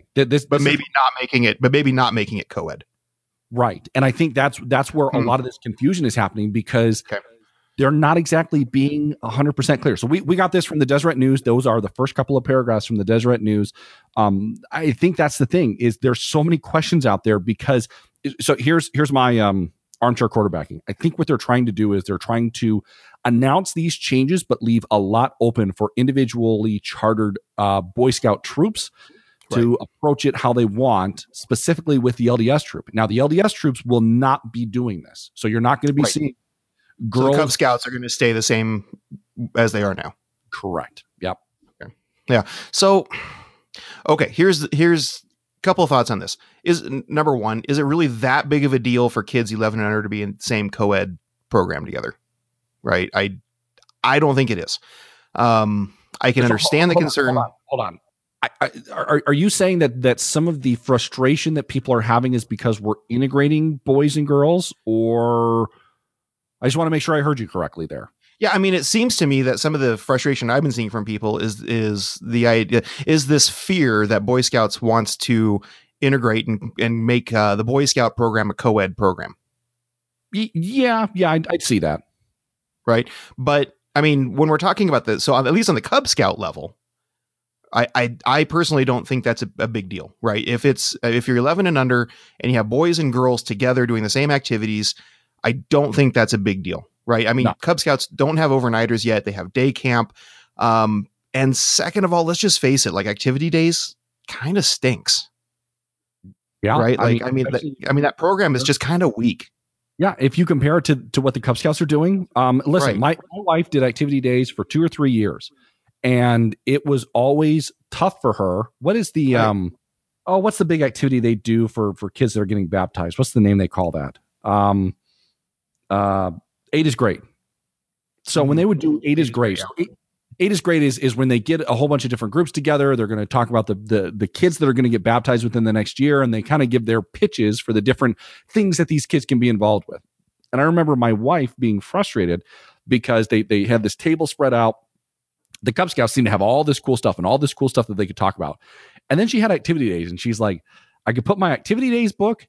Maybe not making it co-ed. Right. And I think that's where a lot of this confusion is happening, because they're not exactly being 100% clear. So we got this from the Deseret News. Those are the first couple of paragraphs from the Deseret News. I think that's the thing, is there's so many questions out there, because so here's my armchair quarterbacking. I think what they're trying to do is they're trying to announce these changes, but leave a lot open for individually chartered Boy Scout troops to approach it how they want, specifically with the LDS troop. Now, the LDS troops will not be doing this. So you're not going to be seeing girls. So the Cub Scouts are going to stay the same as they are now. Correct. Yep. Okay. Yeah. So, okay, here's couple of thoughts on this. Number one, is it really that big of a deal for kids 11 and under to be in the same co-ed program together? Right. I don't think it is. I can understand the concern. Hold on. Are you saying that some of the frustration that people are having is because we're integrating boys and girls, or I just want to make sure I heard you correctly there? Yeah, I mean, it seems to me that some of the frustration I've been seeing from people is the idea, is this fear that Boy Scouts wants to integrate and make the Boy Scout program a co-ed program. Yeah, I'd see that. Right. But I mean, when we're talking about this, so at least on the Cub Scout level, I personally don't think that's a big deal, right? If you're 11 and under and you have boys and girls together doing the same activities, I don't think that's a big deal. Right. I mean, no. Cub Scouts don't have overnighters yet. They have day camp. And second of all, let's just face it, like activity days kind of stinks. Yeah. Right. I mean, that program is just kind of weak. Yeah. If you compare it to what the Cub Scouts are doing, listen, my wife did activity days for 2 or 3 years, and it was always tough for her. What is the, what's the big activity they do for kids that are getting baptized? What's the name they call that? 8 is great. So when they would do 8 is great. So 8 is great is when they get a whole bunch of different groups together. They're going to talk about the kids that are going to get baptized within the next year, and they kind of give their pitches for the different things that these kids can be involved with. And I remember my wife being frustrated because they had this table spread out. The Cub Scouts seemed to have all this cool stuff and all this cool stuff that they could talk about. And then she had activity days, and she's like, I could put my activity days book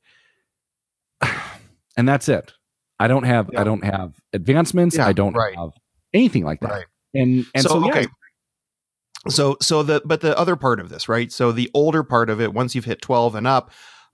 and that's it. I don't have advancements. I don't have anything like that. Right. And so okay. But the other part of this, right? So the older part of it, once you've hit 12 and up,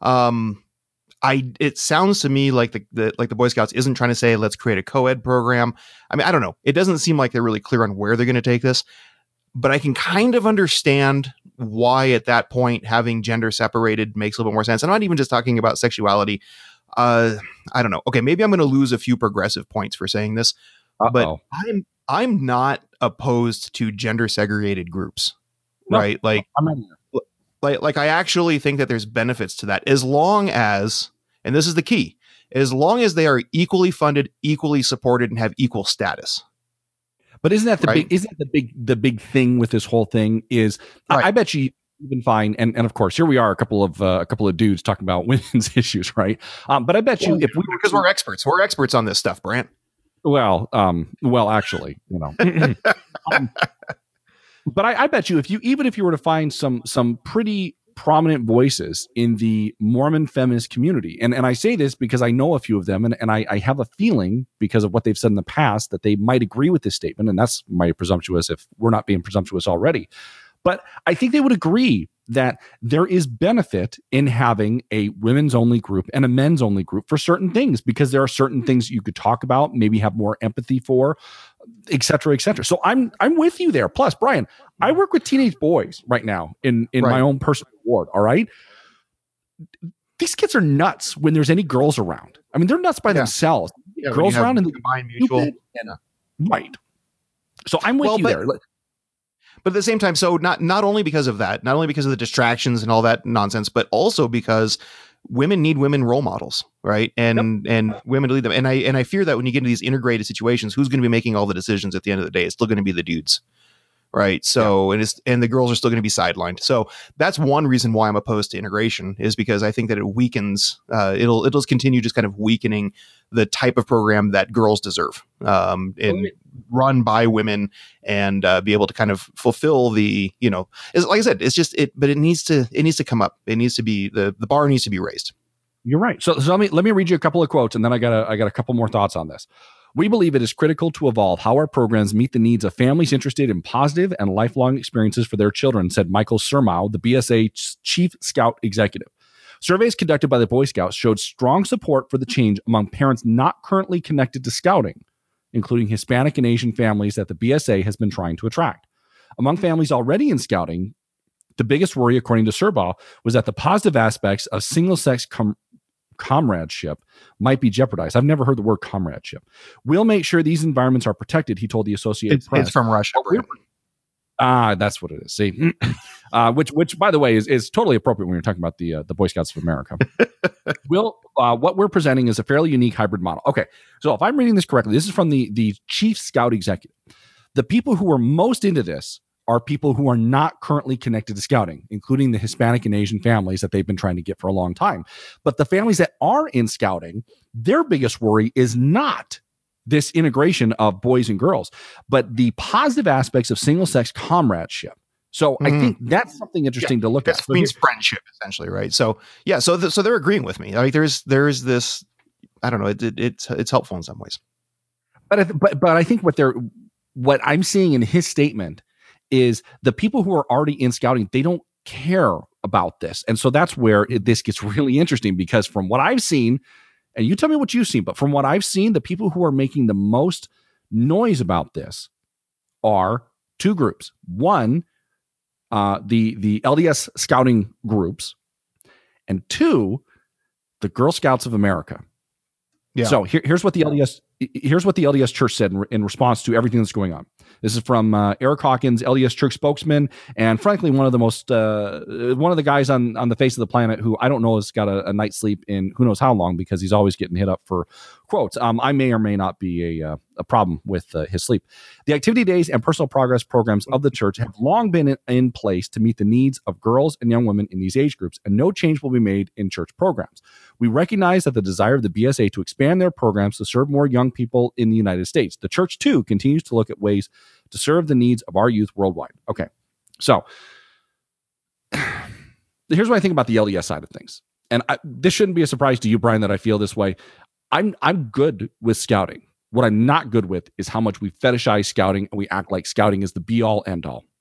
it sounds to me like the Boy Scouts isn't trying to say let's create a co-ed program. I mean, I don't know. It doesn't seem like they're really clear on where they're going to take this, but I can kind of understand why at that point having gender separated makes a little bit more sense. I'm not even just talking about sexuality. I don't know. Okay, maybe I'm going to lose a few progressive points for saying this, but I'm not opposed to gender segregated groups, right? Like, I'm not either. Like I actually think that there's benefits to that as long as, and this is the key, as long as they are equally funded, equally supported, and have equal status. But isn't that the big thing with this whole thing is I bet you even find, and of course here we are a couple of dudes talking about women's issues, right? But I bet you because we're experts on this stuff, Brant. Well, actually, you know. But I bet you if you were to find some pretty prominent voices in the Mormon feminist community, and I say this because I know a few of them, and I have a feeling because of what they've said in the past that they might agree with this statement, and that's my presumptuous if we're not being presumptuous already. But I think they would agree that there is benefit in having a women's only group and a men's only group for certain things, because there are certain things you could talk about, maybe have more empathy for, et cetera, et cetera. So I'm with you there. Plus, Brian, I work with teenage boys right now in my own personal ward. All right. These kids are nuts when there's any girls around. I mean, they're nuts by themselves. Girls around and combined mutual. Right. So I'm with you there. But at the same time, so not only because of that, not only because of the distractions and all that nonsense, but also because women need women role models, right? And women to lead them. And I fear that when you get into these integrated situations, who's going to be making all the decisions at the end of the day? It's still going to be the dudes, right? So and the girls are still going to be sidelined. So that's one reason why I'm opposed to integration, is because I think that it weakens. It'll just continue just kind of weakening the type of program that girls deserve, and run by women, and be able to kind of fulfill the, like I said, it's just it. But it needs to come up. It needs to be the bar needs to be raised. You're right. So let me read you a couple of quotes, and then I got a couple more thoughts on this. We believe it is critical to evolve how our programs meet the needs of families interested in positive and lifelong experiences for their children, said Michael Surmau, the BSA Chief Scout Executive. Surveys conducted by the Boy Scouts showed strong support for the change among parents not currently connected to Scouting, including Hispanic and Asian families that the BSA has been trying to attract. Among families already in Scouting, the biggest worry, according to Surmau, was that the positive aspects of single-sex comradeship might be jeopardized. I've never heard the word comradeship. We'll make sure these environments are protected, he told the Associated Press. It's from Russia. That's what it is. See, which by the way is totally appropriate when you're talking about the Boy Scouts of America. What we're presenting is a fairly unique hybrid model. Okay, so if I'm reading this correctly, this is from the Chief Scout Executive. The people who are most into this are people who are not currently connected to Scouting, including the Hispanic and Asian families that they've been trying to get for a long time. But the families that are in Scouting, their biggest worry is not this integration of boys and girls, but the positive aspects of single-sex comradeship. So I think that's something interesting to look at. It means friendship, essentially, right? So so they're agreeing with me. Like there's this, I don't know, it's helpful in some ways. But I think what I'm seeing in his statement is the people who are already in Scouting, they don't care about this, and so that's where this gets really interesting, because from what I've seen. And you tell me what you've seen, but from what I've seen, the people who are making the most noise about this are two groups. One, the LDS Scouting groups, and two, the Girl Scouts of America. Yeah. So here's what the LDS Church said in response to everything that's going on. This is from Eric Hawkins, LDS Church spokesman, and frankly, one of the guys on the face of the planet who I don't know has got a night's sleep in who knows how long, because he's always getting hit up for quotes. I may or may not be a problem with his sleep. The activity days and personal progress programs of the church have long been in place to meet the needs of girls and young women in these age groups, and no change will be made in church programs. We recognize that the desire of the BSA to expand their programs to serve more young people in the United States. The church, too, continues to look at ways to serve the needs of our youth worldwide. Okay, so here's what I think about the LDS side of things. And this shouldn't be a surprise to you, Brian, that I feel this way. I'm good with Scouting. What I'm not good with is how much we fetishize Scouting and we act like Scouting is the be-all, end-all.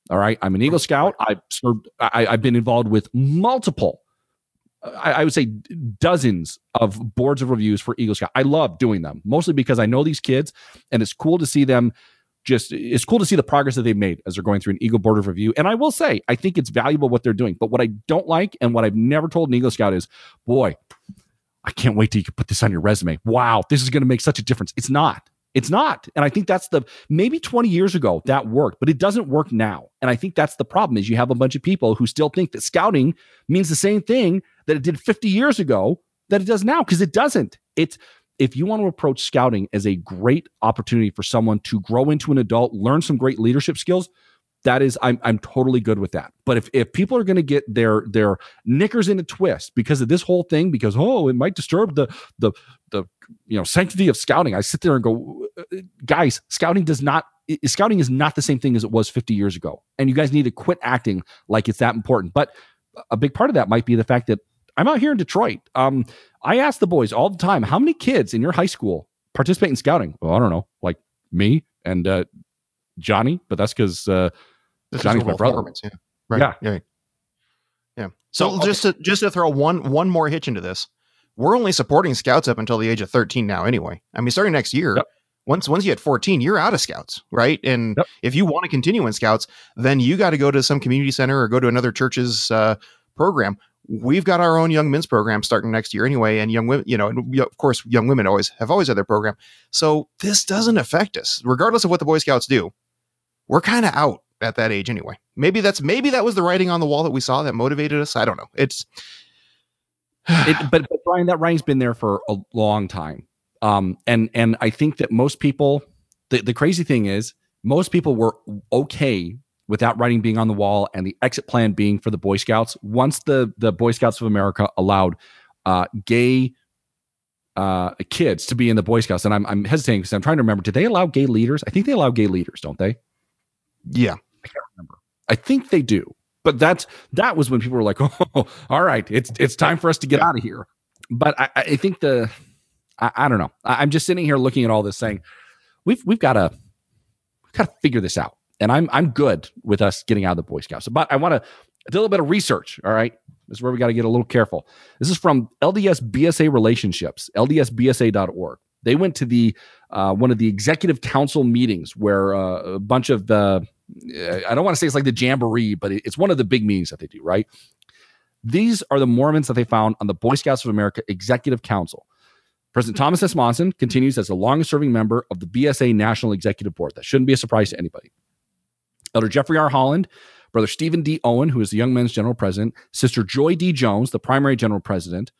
All right. I'm an Eagle Scout. I've been involved with multiple, I would say dozens of boards of reviews for Eagle Scout. I love doing them, mostly because I know these kids and it's cool to see them. It's cool to see the progress that they've made as they're going through an Eagle Board of Review. And I will say, I think it's valuable what they're doing. But what I don't like and what I've never told an Eagle Scout is, boy, I can't wait till you can put this on your resume. Wow, this is going to make such a difference. It's not. It's not. And I think that's maybe 20 years ago that worked, but it doesn't work now. And I think that's the problem is you have a bunch of people who still think that scouting means the same thing that it did 50 years ago that it does now, because it doesn't. If you want to approach scouting as a great opportunity for someone to grow into an adult, learn some great leadership skills, that is, I'm totally good with that. But if people are going to get their knickers in a twist because of this whole thing, because it might disturb the sanctity of scouting, I sit there and go, guys, scouting is not the same thing as it was 50 years ago, and you guys need to quit acting like it's that important. But a big part of that might be the fact that I'm out here in Detroit. I ask the boys all the time, how many kids in your high school participate in scouting? Well, I don't know, like me and Johnny, but that's because Johnny's my brother. Yeah. Right. Yeah. So just to throw one more hitch into this, we're only supporting scouts up until the age of 13 now anyway. I mean, starting next year, once you hit 14, you're out of scouts, right? And if you want to continue in scouts, then you got to go to some community center or go to another church's program. We've got our own young men's program starting next year anyway. And young women, and of course, young women have always had their program. So this doesn't affect us, regardless of what the Boy Scouts do. We're kind of out at that age anyway. Maybe that was the writing on the wall that we saw that motivated us. I don't know. But Brian, that writing's been there for a long time. And I think that most people, the crazy thing is, most people were okay with that writing being on the wall and the exit plan being for the Boy Scouts once the Boy Scouts of America allowed gay kids to be in the Boy Scouts. And I'm hesitating because I'm trying to remember, did they allow gay leaders? I think they allow gay leaders, don't they? Yeah. I can't remember. I think they do. But that was when people were like, oh, all right, it's time for us to get out of here. But I think I don't know. I'm just sitting here looking at all this saying, we've got to figure this out. And I'm good with us getting out of the Boy Scouts. But I want to do a little bit of research. All right. This is where we got to get a little careful. This is from LDS BSA Relationships, ldsbsa.org. They went to the one of the executive council meetings where a bunch of the, I don't want to say it's like the jamboree, but it's one of the big meetings that they do, right? These are the Mormons that they found on the Boy Scouts of America Executive Council. President Thomas S. Monson continues as the longest-serving member of the BSA National Executive Board. That shouldn't be a surprise to anybody. Elder Jeffrey R. Holland, Brother Stephen D. Owen, who is the Young Men's General President, Sister Joy D. Jones, the primary General President.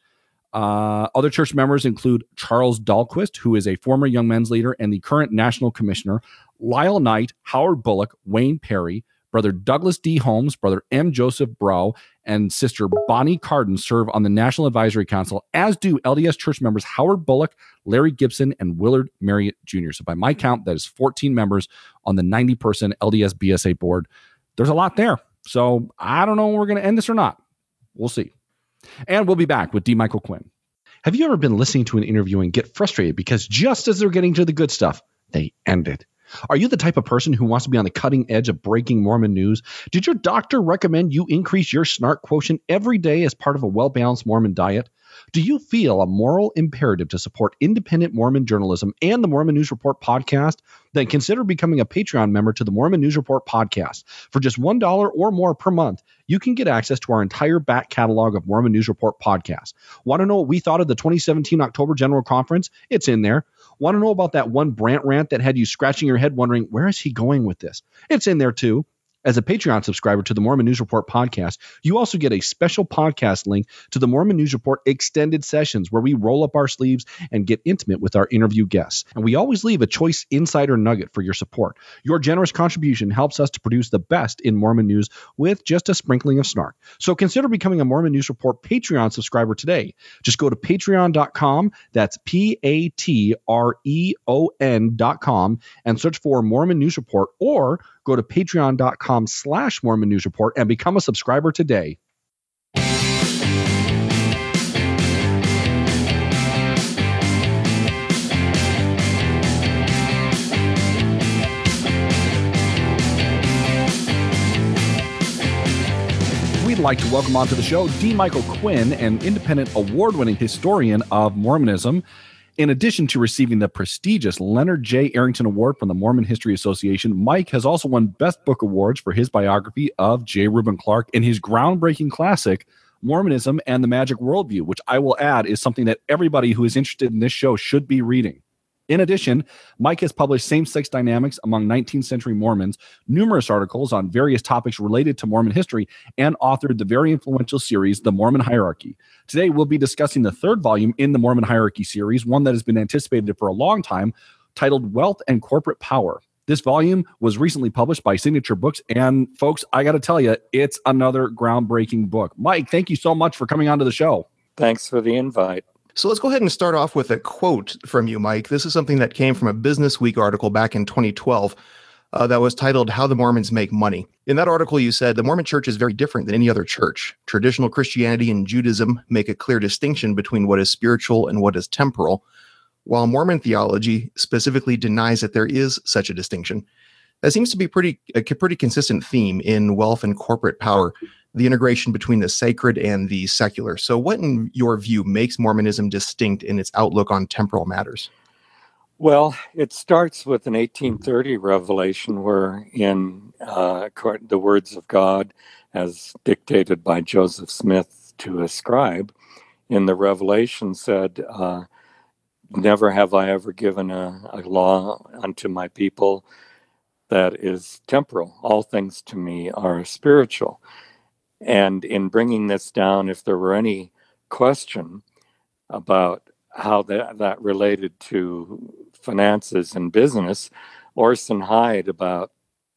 Other church members include Charles Dahlquist, who is a former Young Men's leader and the current National Commissioner, Lyle Knight, Howard Bullock, Wayne Perry, Brother Douglas D. Holmes, Brother M. Joseph Brow, and Sister Bonnie Carden serve on the National Advisory Council, as do LDS church members Howard Bullock, Larry Gibson, and Willard Marriott Jr. So by my count, that is 14 members on the 90-person LDS BSA board. There's a lot there. So I don't know when we're going to end this or not. We'll see. And we'll be back with D. Michael Quinn. Have you ever been listening to an interview and get frustrated because just as they're getting to the good stuff, they end it? Are you the type of person who wants to be on the cutting edge of breaking Mormon news? Did your doctor recommend you increase your snark quotient every day as part of a well-balanced Mormon diet? Do you feel a moral imperative to support independent Mormon journalism and the Mormon News Report podcast? Then consider becoming a Patreon member to the Mormon News Report podcast. For just $1 or more per month, you can get access to our entire back catalog of Mormon News Report podcasts. Want to know what we thought of the 2017 October General Conference? It's in there. Want to know about that one Brant rant that had you scratching your head wondering, where is he going with this? It's in there too. As a Patreon subscriber to the Mormon News Report podcast, you also get a special podcast link to the Mormon News Report extended sessions where we roll up our sleeves and get intimate with our interview guests. And we always leave a choice insider nugget for your support. Your generous contribution helps us to produce the best in Mormon news with just a sprinkling of snark. So consider becoming a Mormon News Report Patreon subscriber today. Just go to patreon.com, that's patreon.com, and search for Mormon News Report, or go to patreon.com/Mormon News Report and become a subscriber today. we'd like to welcome onto the show D. Michael Quinn, an independent award-winning historian of Mormonism. In addition to receiving the prestigious Leonard J. Arrington Award from the Mormon History Association, Mike has also won Best Book Awards for his biography of J. Reuben Clark and his groundbreaking classic, Mormonism and the Magic Worldview, which I will add is something that everybody who is interested in this show should be reading. In addition, Mike has published Same-Sex Dynamics Among 19th Century Mormons, numerous articles on various topics related to Mormon history, and authored the very influential series, The Mormon Hierarchy. Today, we'll be discussing the third volume in the Mormon Hierarchy series, one that has been anticipated for a long time, titled Wealth and Corporate Power. This volume was recently published by Signature Books, and folks, I got to tell you, it's another groundbreaking book. Mike, thank you so much for coming onto the show. Thanks for the invite. So let's go ahead and start off with a quote from you, Mike. This is something that came from a Business Week article back in 2012 that was titled How the Mormons Make Money. In that article, you said, the Mormon church is very different than any other church. Traditional Christianity and Judaism make a clear distinction between what is spiritual and what is temporal, while Mormon theology specifically denies that there is such a distinction. That seems to be a pretty consistent theme in Wealth and Corporate Power, the integration between the sacred and the secular. So what, in your view, makes Mormonism distinct in its outlook on temporal matters? Well, it starts with an 1830 revelation where in the words of God, as dictated by Joseph Smith to a scribe, in the revelation said, never have I ever given a law unto my people that is temporal. All things to me are spiritual. And in bringing this down, if there were any question about how that related to finances and business, Orson Hyde, about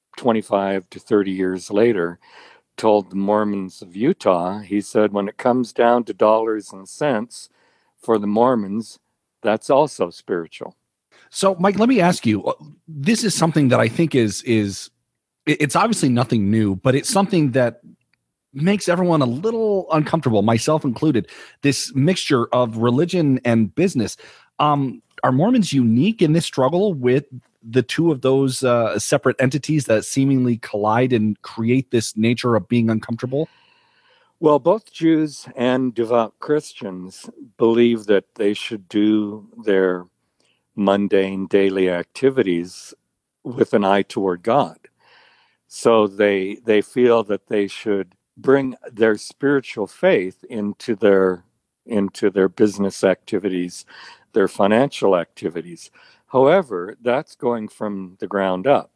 25 to 30 years later, told the Mormons of Utah, he said, when it comes down to dollars and cents for the Mormons, that's also spiritual. So, Mike, let me ask you, this is something that I think it's obviously nothing new, but it's something that makes everyone a little uncomfortable, myself included, this mixture of religion and business. Are Mormons unique in this struggle with the two of those separate entities that seemingly collide and create this nature of being uncomfortable? Well, both Jews and devout Christians believe that they should do their mundane daily activities with an eye toward God. So they feel that they should bring their spiritual faith into their business activities, their financial activities. However, that's going from the ground up.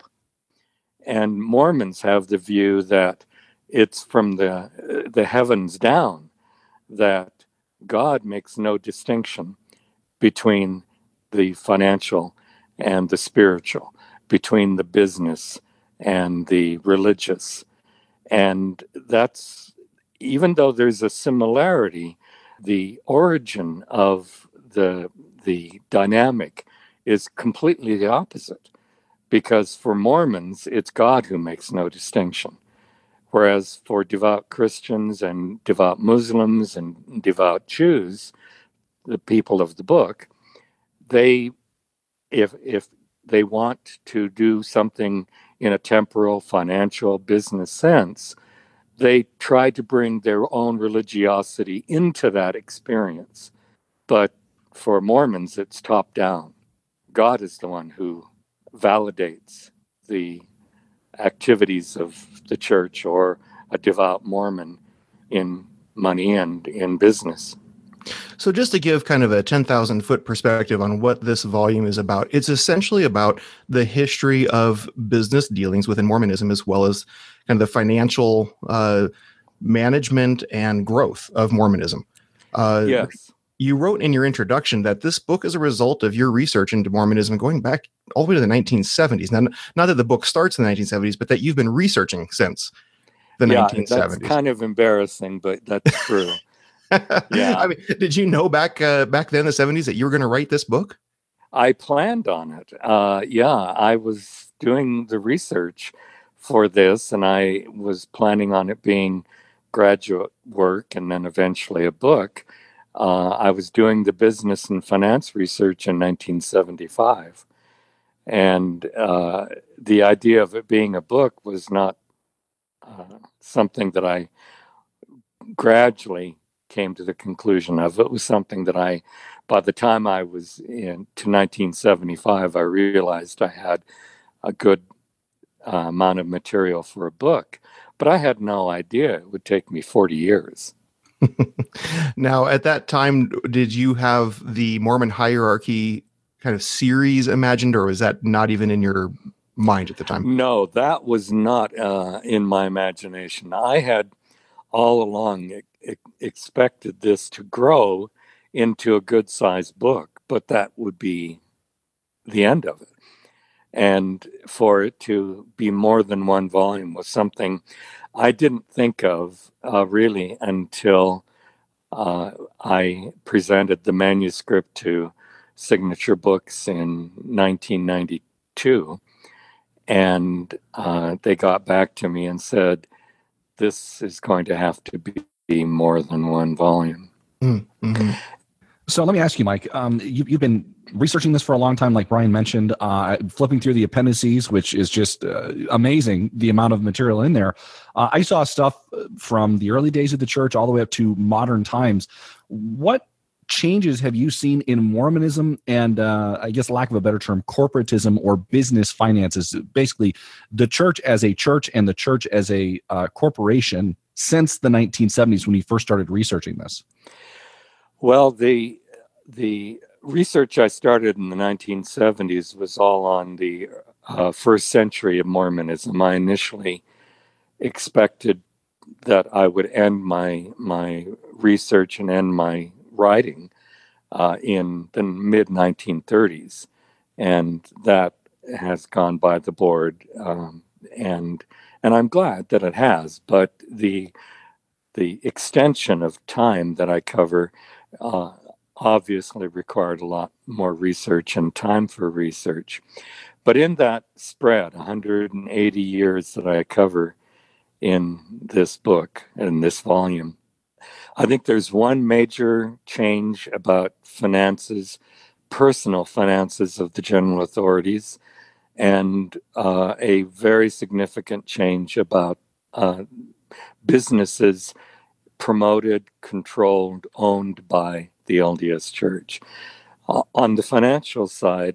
And Mormons have the view that it's from the heavens down, that God makes no distinction between the financial and the spiritual, between the business and the religious. And that's, even though there's a similarity, the origin of the dynamic is completely the opposite. Because for Mormons, it's God who makes no distinction. Whereas for devout Christians and devout Muslims and devout Jews, the people of the book, they, if they want to do something in a temporal, financial, business sense, they try to bring their own religiosity into that experience. But for Mormons, it's top down. God is the one who validates the activities of the church or a devout Mormon in money and in business. So just to give kind of a 10,000 foot perspective on what this volume is about, it's essentially about the history of business dealings within Mormonism, as well as kind of the financial management and growth of Mormonism. Yes. You wrote in your introduction that this book is a result of your research into Mormonism going back all the way to the 1970s. Now, not that the book starts in the 1970s, but that you've been researching since the 1970s. That's kind of embarrassing, but that's true. Yeah. I mean, did you know back then, the 70s, that you were going to write this book? I planned on it. I was doing the research for this, and I was planning on it being graduate work and then eventually a book. I was doing the business and finance research in 1975. And the idea of it being a book was not something that I gradually came to the conclusion of. It was something that by the time I was to 1975, I realized I had a good amount of material for a book, but I had no idea it would take me 40 years. Now, at that time, did you have the Mormon hierarchy kind of series imagined, or was that not even in your mind at the time? No, that was not in my imagination. I had all along expected this to grow into a good-sized book, but that would be the end of it. And for it to be more than one volume was something I didn't think of really until I presented the manuscript to Signature Books in 1992. And they got back to me and said, this is going to have to be more than one volume. Mm-hmm. So let me ask you, Mike, you've been researching this for a long time, like Brian mentioned, flipping through the appendices, which is just amazing, the amount of material in there. I saw stuff from the early days of the church all the way up to modern times. What changes have you seen in Mormonism and, I guess, lack of a better term, corporatism or business finances, basically the church as a church and the church as a corporation since the 1970s when you first started researching this? Well, the research I started in the 1970s was all on the first century of Mormonism. I initially expected that I would end my research and end my writing in the mid 1930s, and that has gone by the board, and I'm glad that it has. But the extension of time that I cover obviously required a lot more research and time for research. But in that spread, 180 years that I cover in this book, in this volume, I think there's one major change about finances, personal finances of the general authorities, and a very significant change about businesses promoted, controlled, owned by the LDS Church. On the financial side,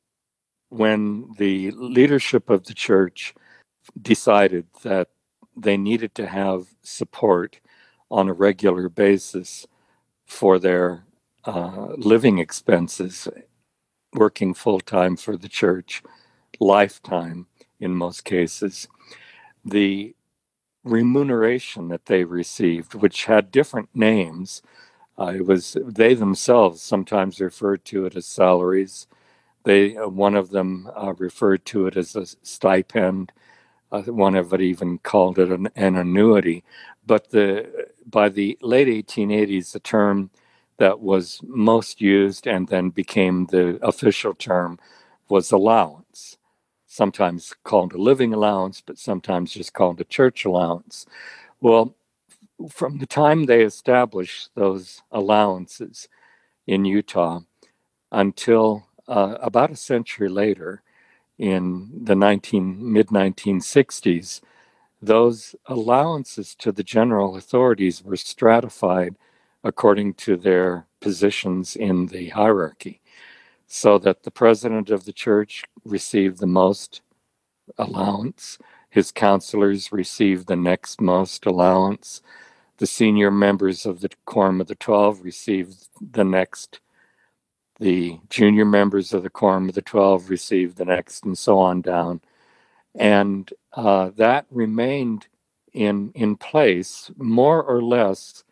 when the leadership of the church decided that they needed to have support on a regular basis for their living expenses, working full-time for the church, lifetime in most cases, the remuneration that they received, which had different names, they themselves sometimes referred to it as salaries. One of them referred to it as a stipend. One of it even called it an annuity. But by the late 1880s, the term that was most used and then became the official term was allowance. Sometimes called a living allowance, but sometimes just called a church allowance. Well, from the time they established those allowances in Utah until about a century later, in the mid 1960s, those allowances to the general authorities were stratified according to their positions in the hierarchy, so that the president of the church received the most allowance, his counselors received the next most allowance, the senior members of the Quorum of the 12 received the next, the junior members of the Quorum of the 12 received the next, and so on down. And that remained in place more or less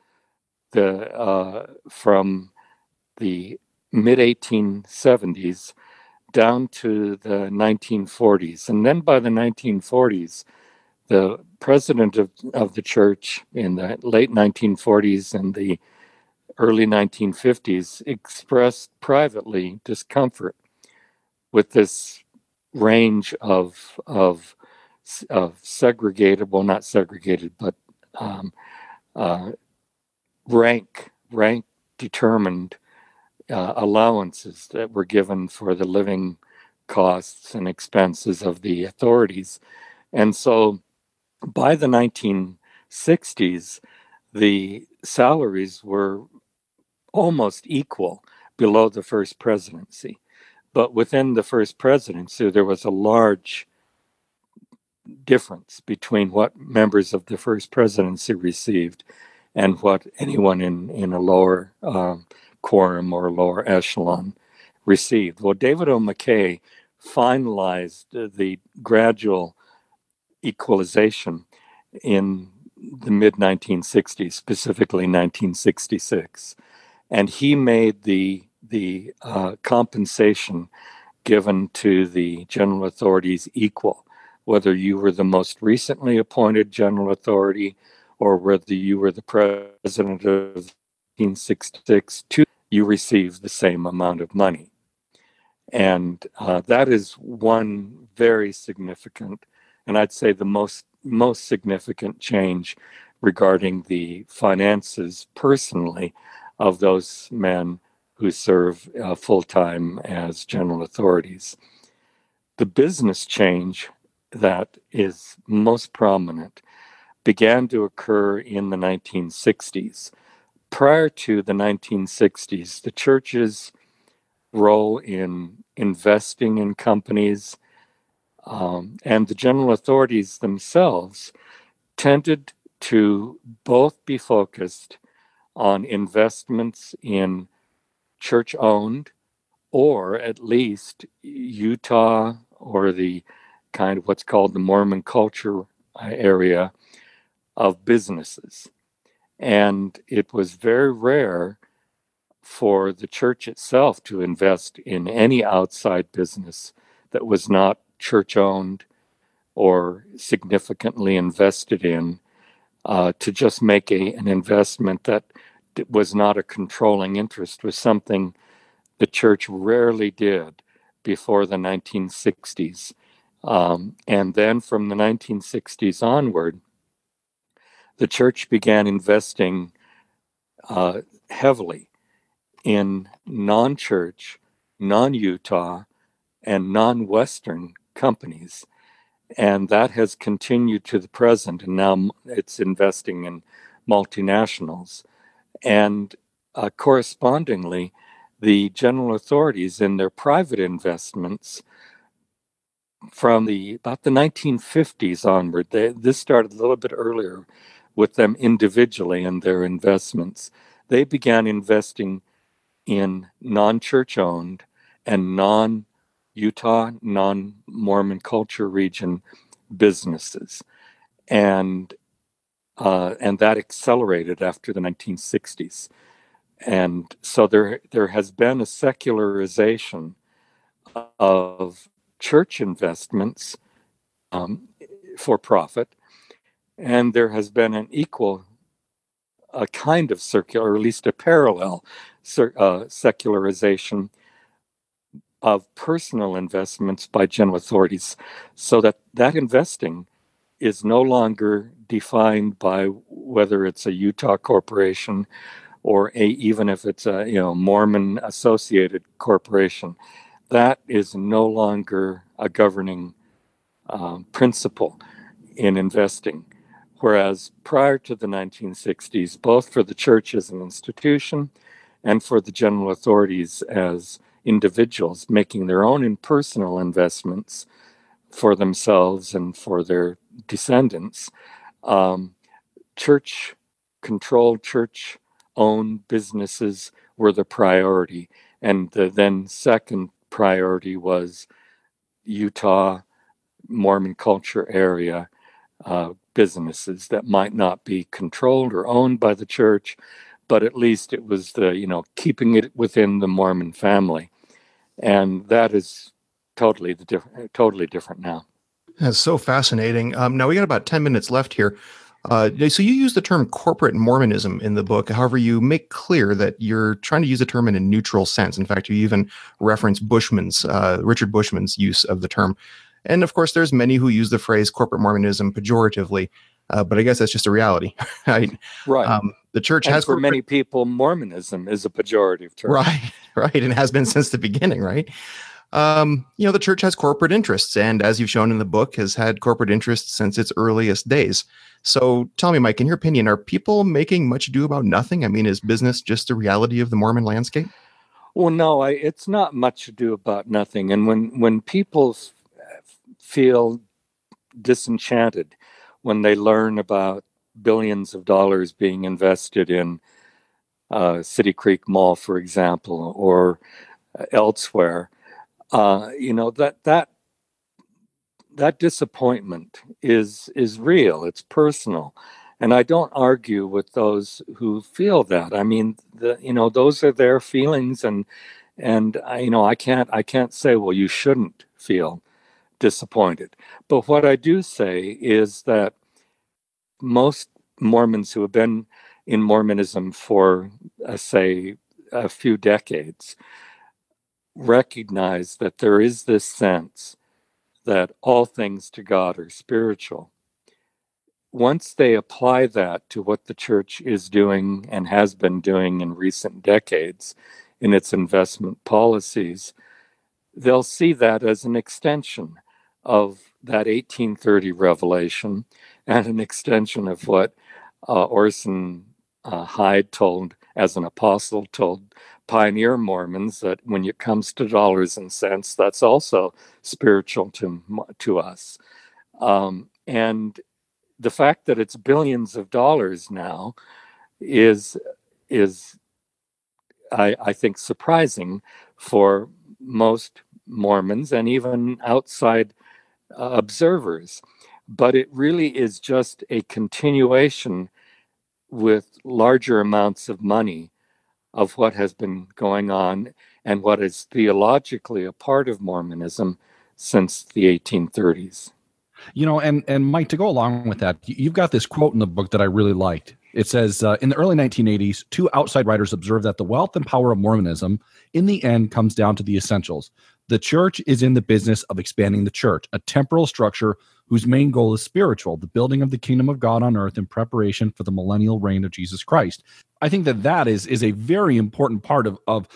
from the mid 1870s down to the 1940s. And then by the 1940s, the president of the church in the late 1940s and the early 1950s expressed privately discomfort with this range of segregated, well, not segregated, but rank determined allowances that were given for the living costs and expenses of the authorities. And so by the 1960s, the salaries were almost equal below the first presidency. But within the first presidency, there was a large difference between what members of the first presidency received and what anyone in a lower quorum or lower echelon received. Well, David O. McKay finalized the gradual equalization in the mid 1960s, specifically 1966, and he made the compensation given to the general authorities equal, whether you were the most recently appointed general authority or whether you were the president of 1966, you received the same amount of money. And that is one very significant, and I'd say the most significant change regarding the finances personally of those men who serve full-time as general authorities. The business change that is most prominent began to occur in the 1960s. Prior to the 1960s, the church's role in investing in companies and the general authorities themselves tended to both be focused on investments in church-owned or at least Utah or the kind of what's called the Mormon culture area of businesses. And it was very rare for the church itself to invest in any outside business that was not church-owned or significantly invested in, to just make an investment that was not a controlling interest was something the church rarely did before the 1960s. And then from the 1960s onward, the church began investing heavily in non-church, non-Utah, and non-Western companies. And that has continued to the present, and now it's investing in multinationals. And correspondingly, the general authorities in their private investments from about the 1950s onward, this started a little bit earlier with them individually in their investments. They began investing in non-church owned and non-Utah, non-Mormon culture region businesses. And that accelerated after the 1960s. And so there has been a secularization of church investments for profit, and there has been an equal, a kind of circular, or at least a parallel secularization of personal investments by general authorities, so that investing is no longer defined by whether it's a Utah corporation or even if it's a Mormon associated corporation. That is no longer a governing principle in investing. Whereas prior to the 1960s, both for the church as an institution and for the general authorities as individuals making their own personal investments for themselves and for their descendants, church-controlled, church-owned businesses were the priority. And the then second priority was Utah Mormon culture area businesses that might not be controlled or owned by the church, but at least it was keeping it within the Mormon family. And that is totally different now. That's so fascinating. Now we got about 10 minutes left here. So you use the term corporate Mormonism in the book. However, you make clear that you're trying to use the term in a neutral sense. In fact, you even reference Richard Bushman's use of the term. And of course, there's many who use the phrase corporate Mormonism pejoratively, but I guess that's just a reality, right? Right. The church and has for many people, Mormonism is a pejorative term. Right, and has been since the beginning, right? The church has corporate interests, and as you've shown in the book, has had corporate interests since its earliest days. So tell me, Mike, in your opinion, are people making much ado about nothing? I mean, is business just a reality of the Mormon landscape? Well, no, it's not much ado about nothing. And when people feel disenchanted when they learn about billions of dollars being invested in City Creek Mall, for example, or elsewhere, that disappointment is real. It's personal, and I don't argue with those who feel that. I mean, those are their feelings, and I can't say, well, you shouldn't feel disappointed. But what I do say is that most Mormons who have been in Mormonism for, say, a few decades recognize that there is this sense that all things to God are spiritual. Once they apply that to what the church is doing and has been doing in recent decades in its investment policies, they'll see that as an extension of that 1830 revelation and an extension of what Orson Hyde told, as an apostle, told pioneer Mormons, that when it comes to dollars and cents, that's also spiritual to us. And the fact that it's billions of dollars now is I think surprising for most Mormons and even outside observers. But it really is just a continuation with larger amounts of money of what has been going on and what is theologically a part of Mormonism since the 1830s. And Mike, to go along with that, you've got this quote in the book that I really liked. It says, in the early 1980s, two outside writers observed that the wealth and power of Mormonism in the end comes down to the essentials. The church is in the business of expanding the church, a temporal structure whose main goal is spiritual, the building of the kingdom of God on earth in preparation for the millennial reign of Jesus Christ. I think that is a very important part of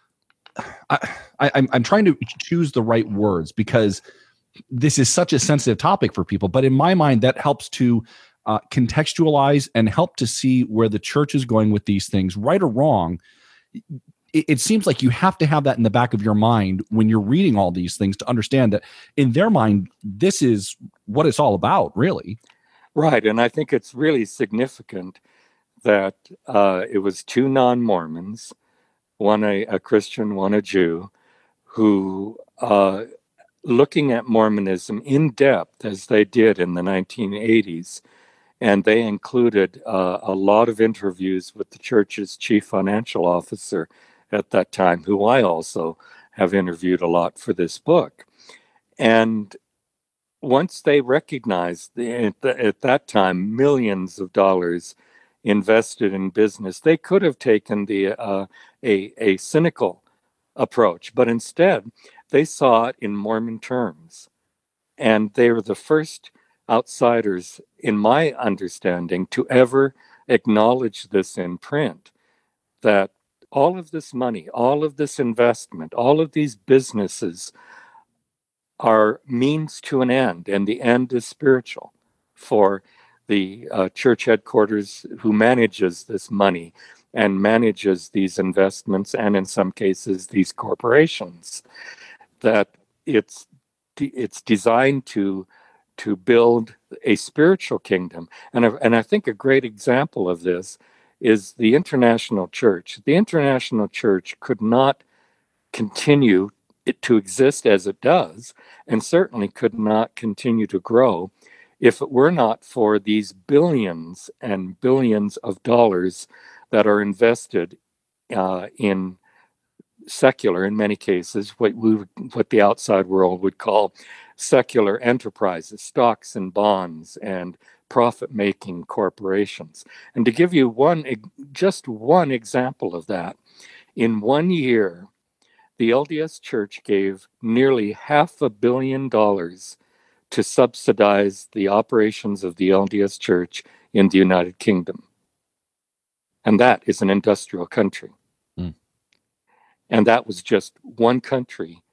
I'm trying to choose the right words, because this is such a sensitive topic for people. But in my mind, that helps to contextualize and help to see where the church is going with these things, right or wrong. It seems like you have to have that in the back of your mind when you're reading all these things to understand that in their mind, this is what it's all about, really. Right. And I think it's really significant that it was two non-Mormons, one a Christian, one a Jew, who looking at Mormonism in depth as they did in the 1980s. And they included a lot of interviews with the church's chief financial officer at that time, who I also have interviewed a lot for this book. And once they recognized at that time millions of dollars invested in business, they could have taken a cynical approach, but instead they saw it in Mormon terms. And they were the first outsiders, in my understanding, to ever acknowledge this in print, that all of this money, all of this investment, all of these businesses are means to an end, and the end is spiritual for the church headquarters who manages this money and manages these investments, and in some cases, these corporations, that it's designed to build a spiritual kingdom. And I think a great example of this is the International Church. The International Church could not continue to exist as it does, and certainly could not continue to grow if it were not for these billions and billions of dollars that are invested in secular, in many cases, what the outside world would call secular enterprises, stocks and bonds, and profit-making corporations. And to give you just one example of that, in 1 year, the LDS Church gave nearly $500 million to subsidize the operations of the LDS Church in the United Kingdom. And that is an industrial country. And that was just one country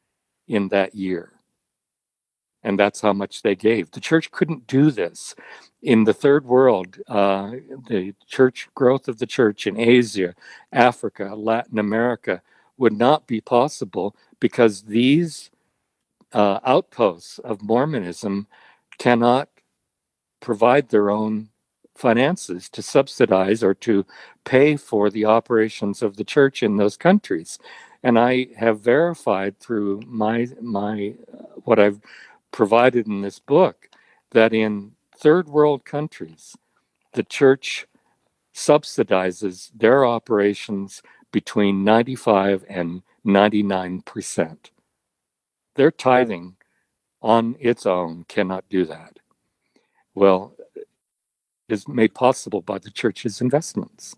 in that year. And that's how much they gave. The church couldn't do this. In the third world, the church growth of the church in Asia, Africa, Latin America would not be possible because these outposts of Mormonism cannot provide their own finances to subsidize or to pay for the operations of the church in those countries. And I have verified through my what I've provided in this book that in third world countries, the church subsidizes their operations between 95 and 99%. Their tithing on its own cannot do that. Well, is made possible by the church's investments.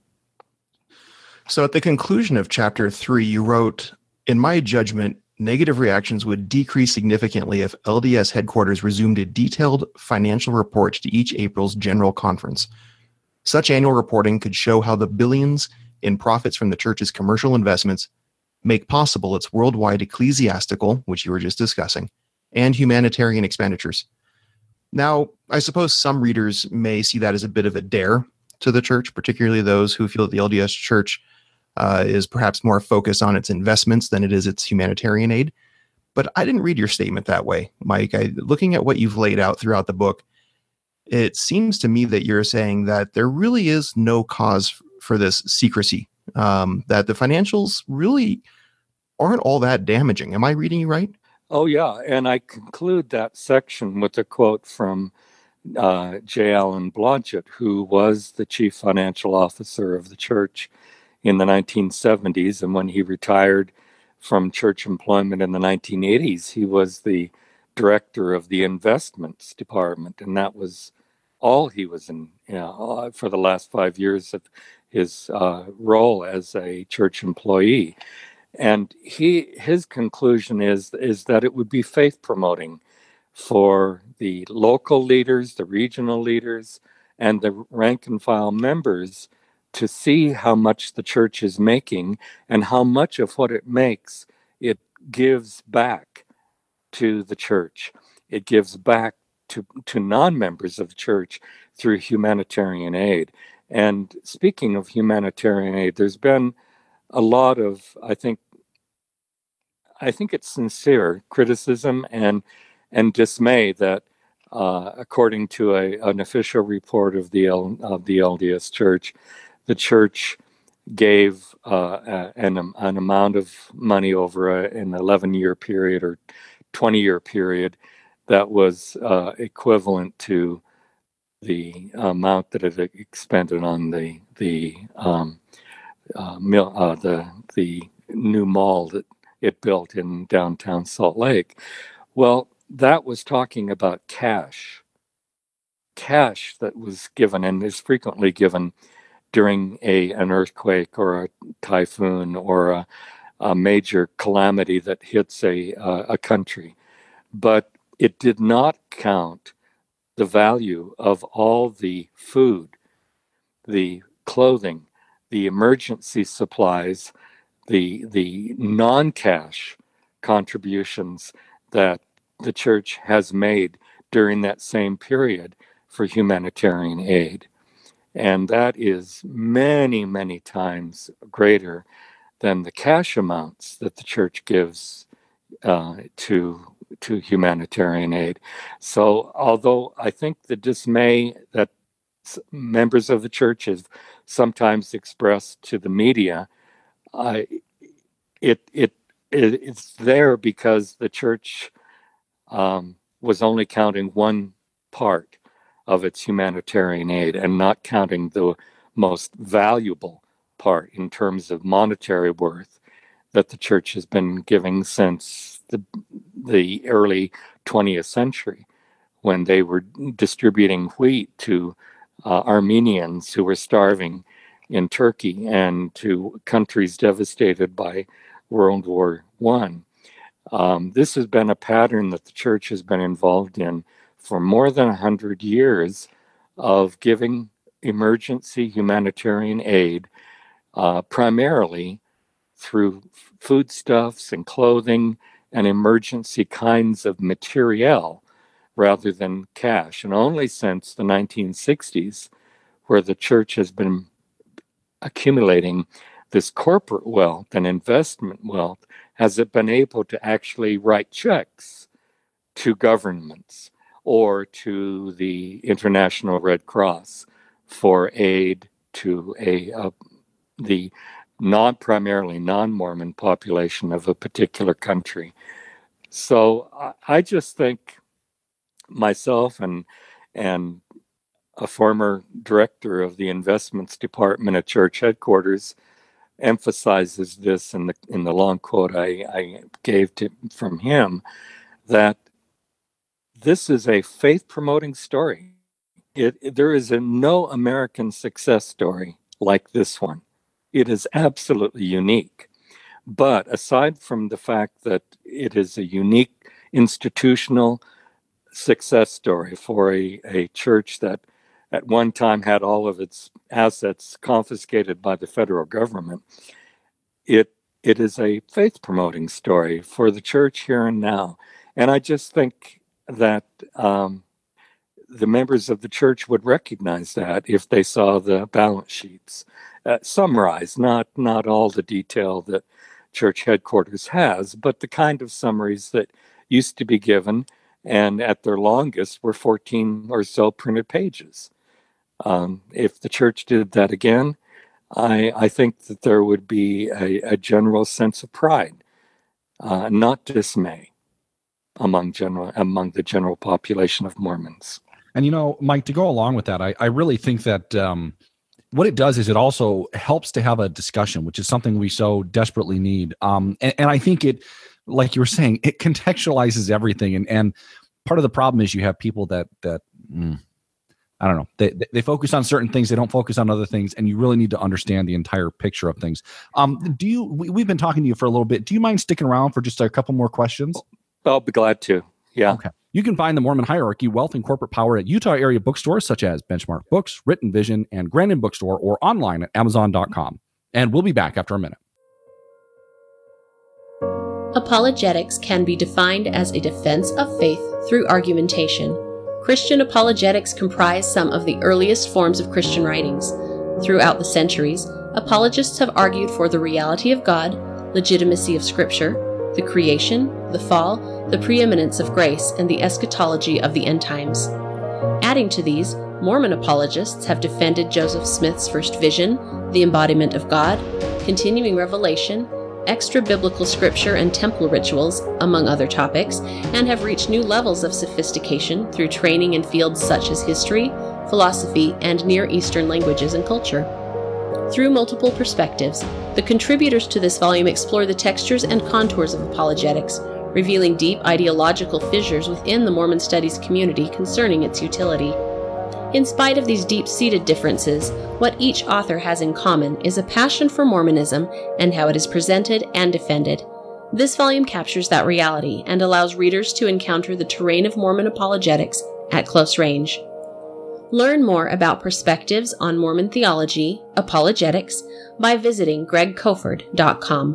So at the conclusion of chapter 3, you wrote, "In my judgment, negative reactions would decrease significantly if LDS headquarters resumed a detailed financial report to each April's general conference. Such annual reporting could show how the billions in profits from the church's commercial investments make possible its worldwide ecclesiastical, which you were just discussing, and humanitarian expenditures." Now, I suppose some readers may see that as a bit of a dare to the church, particularly those who feel that the LDS church is perhaps more focused on its investments than it is its humanitarian aid. But I didn't read your statement that way, Mike. Looking at what you've laid out throughout the book, it seems to me that you're saying that there really is no cause for this secrecy, that the financials really aren't all that damaging. Am I reading you right? Oh, yeah. And I conclude that section with a quote from J. Allen Blodgett, who was the chief financial officer of the church in the 1970s. And when he retired from church employment in the 1980s, he was the director of the investments department. And that was all he was in for the last 5 years of his role as a church employee. And his conclusion is that it would be faith promoting for the local leaders, the regional leaders, and the rank and file members to see how much the church is making and how much of what it makes it gives back to the church. It gives back to non-members of the church through humanitarian aid. And speaking of humanitarian aid, there's been a lot of, I think it's sincere criticism and dismay that, according to an official report of the LDS Church, the church gave an amount of money over an 11-year period or 20-year period that was equivalent to the amount that it expended on the new mall that it built in downtown Salt Lake. Well, that was talking about cash that was given and is frequently given during an earthquake or a typhoon or a major calamity that hits a country. But it did not count the value of all the food, the clothing, the emergency supplies, the non-cash contributions that the church has made during that same period for humanitarian aid. And that is many, many times greater than the cash amounts that the church gives to humanitarian aid. So although I think the dismay that members of the church have sometimes expressed to the media, it's there because the church was only counting one part of its humanitarian aid and not counting the most valuable part in terms of monetary worth that the church has been giving since the early 20th century, when they were distributing wheat to Armenians who were starving in Turkey and to countries devastated by World War I. This has been a pattern that the church has been involved in for more than 100 years of giving emergency humanitarian aid, primarily through foodstuffs and clothing and emergency kinds of materiel rather than cash. And only since the 1960s, where the church has been accumulating this corporate wealth and investment wealth, has it been able to actually write checks to governments or to the International Red Cross for aid to the primarily non-Mormon population of a particular country. So I just think myself and a former director of the investments department at church headquarters emphasizes this in the long quote I gave from him, that this is a faith-promoting story. There is no American success story like this one. It is absolutely unique. But aside from the fact that it is a unique institutional success story for a church that at one time had all of its assets confiscated by the federal government, it is a faith-promoting story for the church here and now. And I just think that the members of the church would recognize that if they saw the balance sheets summarized, not all the detail that church headquarters has, but the kind of summaries that used to be given, and at their longest were 14 or so printed pages. If the church did that again, I think that there would be a general sense of pride, not dismay, among the general population of Mormons. And, Mike, to go along with that, I really think that what it does is it also helps to have a discussion, which is something we so desperately need. And I think it, like you were saying, it contextualizes everything. And part of the problem is you have people that I don't know, they focus on certain things, they don't focus on other things, and you really need to understand the entire picture of things. We've been talking to you for a little bit. Do you mind sticking around for just a couple more questions? I'll be glad to. Yeah. Okay. You can find the Mormon Hierarchy, Wealth, and Corporate Power at Utah area bookstores such as Benchmark Books, Written Vision, and Grandin Bookstore, or online at Amazon.com. And we'll be back after a minute. Apologetics can be defined as a defense of faith through argumentation. Christian apologetics comprise some of the earliest forms of Christian writings. Throughout the centuries, apologists have argued for the reality of God, legitimacy of Scripture, the creation, the fall, the preeminence of grace, and the eschatology of the end times. Adding to these, Mormon apologists have defended Joseph Smith's first vision, the embodiment of God, continuing revelation, extra-biblical scripture and temple rituals, among other topics, and have reached new levels of sophistication through training in fields such as history, philosophy, and Near Eastern languages and culture. Through multiple perspectives, the contributors to this volume explore the textures and contours of apologetics, revealing deep ideological fissures within the Mormon studies community concerning its utility. In spite of these deep-seated differences, what each author has in common is a passion for Mormonism and how it is presented and defended. This volume captures that reality and allows readers to encounter the terrain of Mormon apologetics at close range. Learn more about perspectives on Mormon theology, apologetics, by visiting gregcofford.com.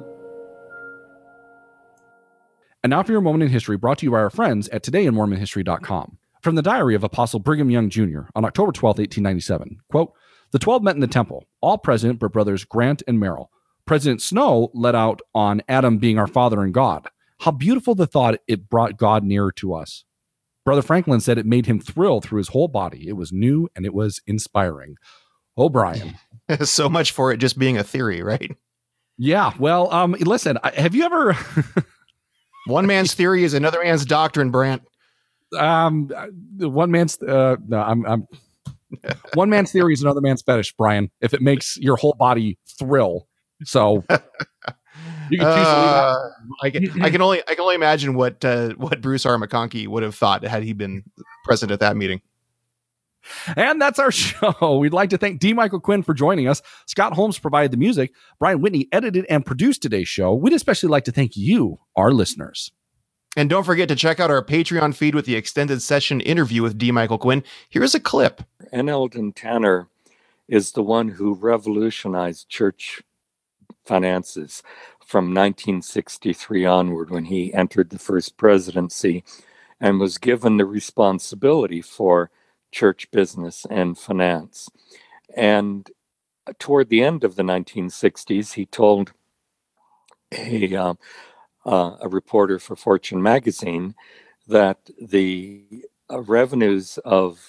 And now for your moment in history, brought to you by our friends at todayinmormonhistory.com. From the diary of Apostle Brigham Young Jr. on October 12, 1897, quote, "The 12 met in the temple, all present but brothers Grant and Merrill. President Snow let out on Adam being our father and God. How beautiful the thought it brought God nearer to us. Brother Franklin said it made him thrill through his whole body. It was new and it was inspiring." O'Brien. So much for it just being a theory, right? Yeah, well, listen, have you ever... One man's theory is another man's doctrine, Brant. One man's one man's theory is another man's fetish, Brian, if it makes your whole body thrill. So you can choose I can only imagine what Bruce R. McConkie would have thought had he been present at that meeting. And that's our show. We'd like to thank D. Michael Quinn for joining us. Scott Holmes provided the music. Brian Whitney edited and produced today's show. We'd especially like to thank you, our listeners. And don't forget to check out our Patreon feed with the extended session interview with D. Michael Quinn. Here's a clip. N. Eldon Tanner is the one who revolutionized church finances. from 1963 onward, when he entered the first presidency and was given the responsibility for church business and finance. And toward the end of the 1960s, he told a reporter for Fortune magazine that the revenues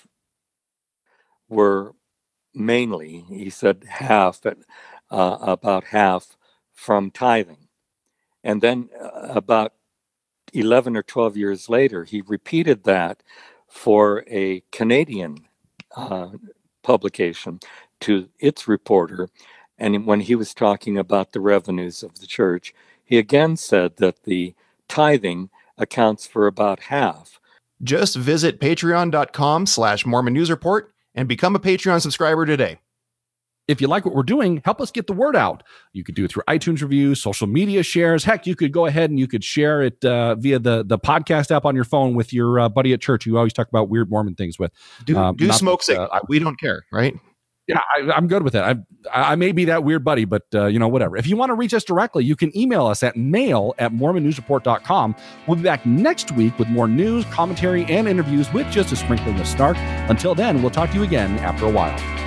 were mainly, he said, about half from tithing. And then about 11 or 12 years later, he repeated that for a Canadian publication to its reporter. And when he was talking about the revenues of the church, he again said that the tithing accounts for about half. Just visit patreon.com/Mormon News Report and become a Patreon subscriber today. If you like what we're doing, help us get the word out. You could do it through iTunes reviews, social media shares. Heck, you could go ahead and you could share it via the podcast app on your phone with your buddy at church who you always talk about weird Mormon things with. Do smoke signals. We don't care, right? Yeah, I'm good with it. I may be that weird buddy, but whatever. If you want to reach us directly, you can email us at mail@mormonnewsreport.com. We'll be back next week with more news, commentary, and interviews with just a sprinkling of snark. Until then, we'll talk to you again after a while.